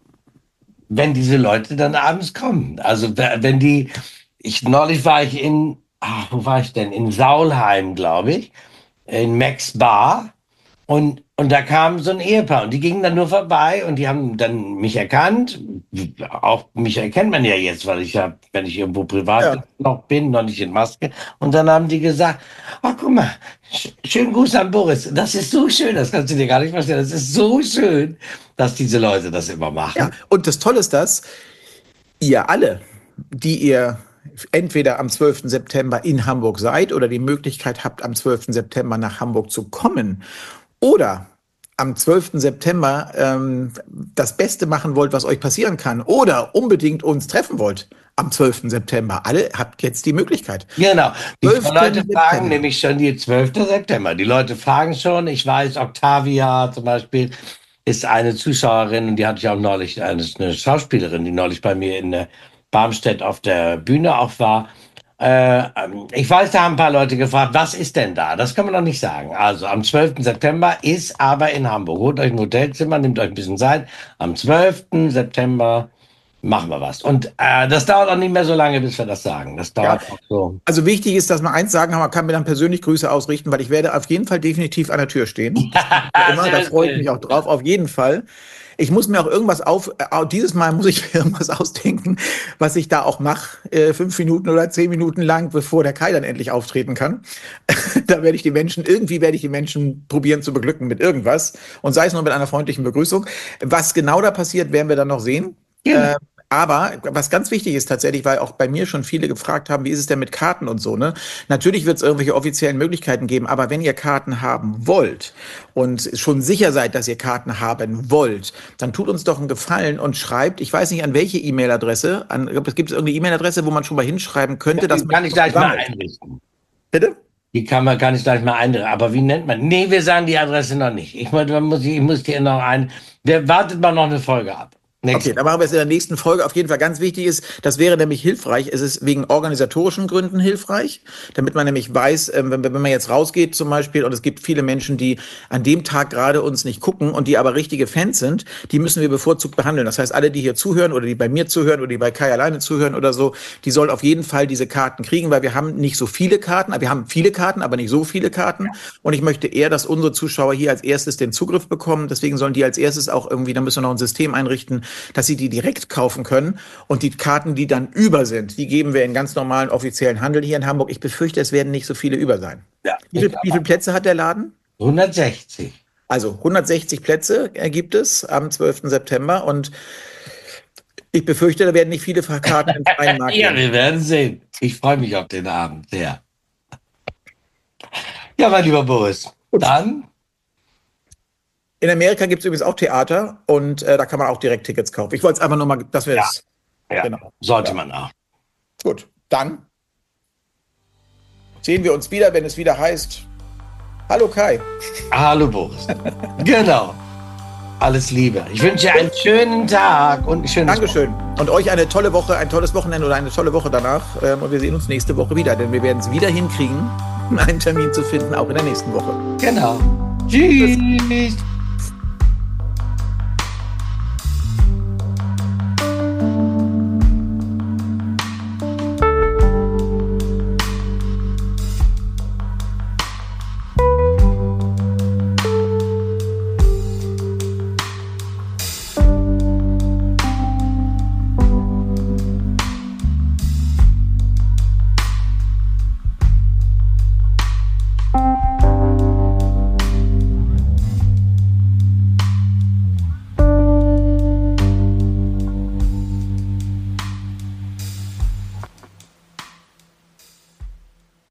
wenn diese Leute dann abends kommen. Also wer- wenn die, ich neulich war ich in, ach, wo war ich denn? In Saulheim, glaube ich, in Max Bar. Und, und da kam so ein Ehepaar und die gingen dann nur vorbei und die haben dann mich erkannt. Auch mich erkennt man ja jetzt, weil ich ja, wenn ich irgendwo privat Ja. noch bin, noch nicht in Maske. Und dann haben die gesagt, ach guck mal, sch schönen Gruß an Boris. Das ist so schön, das kannst du dir gar nicht vorstellen. Das ist so schön, dass diese Leute das immer machen. Ja, und das Tolle ist das, ihr alle, die ihr entweder am zwölften September in Hamburg seid oder die Möglichkeit habt, am zwölften September nach Hamburg zu kommen oder am zwölften September ähm, das Beste machen wollt, was euch passieren kann oder unbedingt uns treffen wollt am zwölften September. Alle habt jetzt die Möglichkeit. Genau. Die zwölften Leute September. fragen nämlich schon die zwölften September. Die Leute fragen schon, ich weiß, Octavia zum Beispiel ist eine Zuschauerin und die hatte ich auch neulich, eine, eine Schauspielerin, die neulich bei mir in der Barmstedt auf der Bühne auch war. Äh, ich weiß, da haben ein paar Leute gefragt, was ist denn da? Das kann man noch nicht sagen. Also am zwölften September ist aber in Hamburg. Holt euch ein Hotelzimmer, nehmt euch ein bisschen Zeit. Am zwölften September machen wir was. Und äh, das dauert auch nicht mehr so lange, bis wir das sagen. Das dauert Ja. auch so. Also wichtig ist, dass man eins sagen kann, man kann mir dann persönlich Grüße ausrichten, weil ich werde auf jeden Fall definitiv an der Tür stehen. Ja, immer, da freue ich mich auch drauf, auf jeden Fall. Ich muss mir auch irgendwas auf, äh, dieses Mal muss ich mir irgendwas ausdenken, was ich da auch mache, äh, fünf Minuten oder zehn Minuten lang, bevor der Kai dann endlich auftreten kann. Da werde ich die Menschen, irgendwie werde ich die Menschen probieren zu beglücken mit irgendwas und sei es nur mit einer freundlichen Begrüßung. Was genau da passiert, werden wir dann noch sehen. Ja. Äh, Aber was ganz wichtig ist tatsächlich, weil auch bei mir schon viele gefragt haben, wie ist es denn mit Karten und so, ne? Natürlich wird es irgendwelche offiziellen Möglichkeiten geben, aber wenn ihr Karten haben wollt und schon sicher seid, dass ihr Karten haben wollt, dann tut uns doch einen Gefallen und schreibt, ich weiß nicht an welche E-Mail-Adresse, an, gibt es irgendeine E-Mail-Adresse, wo man schon mal hinschreiben könnte, dass Die man kann ich gleich mal einrichten. Bitte? Die kann man gar nicht gleich mal einrichten. Aber wie nennt man? Nee, wir sagen die Adresse noch nicht. Ich, muss, ich muss dir noch ein. Wir wartet mal noch eine Folge ab. Okay, dann machen wir es in der nächsten Folge. Auf jeden Fall ganz wichtig ist, das wäre nämlich hilfreich. Es ist wegen organisatorischen Gründen hilfreich, damit man nämlich weiß, wenn, wenn man jetzt rausgeht zum Beispiel und es gibt viele Menschen, die an dem Tag gerade uns nicht gucken und die aber richtige Fans sind, die müssen wir bevorzugt behandeln. Das heißt, alle, die hier zuhören oder die bei mir zuhören oder die bei Kai alleine zuhören oder so, die sollen auf jeden Fall diese Karten kriegen, weil wir haben nicht so viele Karten, wir haben viele Karten, aber nicht so viele Karten. Und ich möchte eher, dass unsere Zuschauer hier als erstes den Zugriff bekommen. Deswegen sollen die als erstes auch irgendwie, da müssen wir noch ein System einrichten, dass sie die direkt kaufen können und die Karten, die dann über sind, die geben wir in ganz normalen offiziellen Handel hier in Hamburg. Ich befürchte, es werden nicht so viele über sein. Ja, wie, viel, wie viele Plätze hat der Laden? hundertsechzig. Also hundertsechzig Plätze gibt es am zwölften September und ich befürchte, da werden nicht viele Karten im freien Markt Ja, geben. wir werden sehen. Ich freue mich auf den Abend sehr. Ja, mein lieber Boris, Gut. Dann... In Amerika gibt es übrigens auch Theater und äh, da kann man auch direkt Tickets kaufen. Ich wollte es einfach nur mal, dass wir Ja, das. ja, Genau. sollte Ja. man auch. Gut, dann sehen wir uns wieder, wenn es wieder heißt: Hallo Kai. Hallo Boris. Genau. Alles Liebe. Ich wünsche dir einen schönen Tag und ein schönes Dankeschön. Und euch eine tolle Woche, ein tolles Wochenende oder eine tolle Woche danach. Ähm, und wir sehen uns nächste Woche wieder, denn wir werden es wieder hinkriegen, einen Termin zu finden, auch in der nächsten Woche. Genau. Tschüss.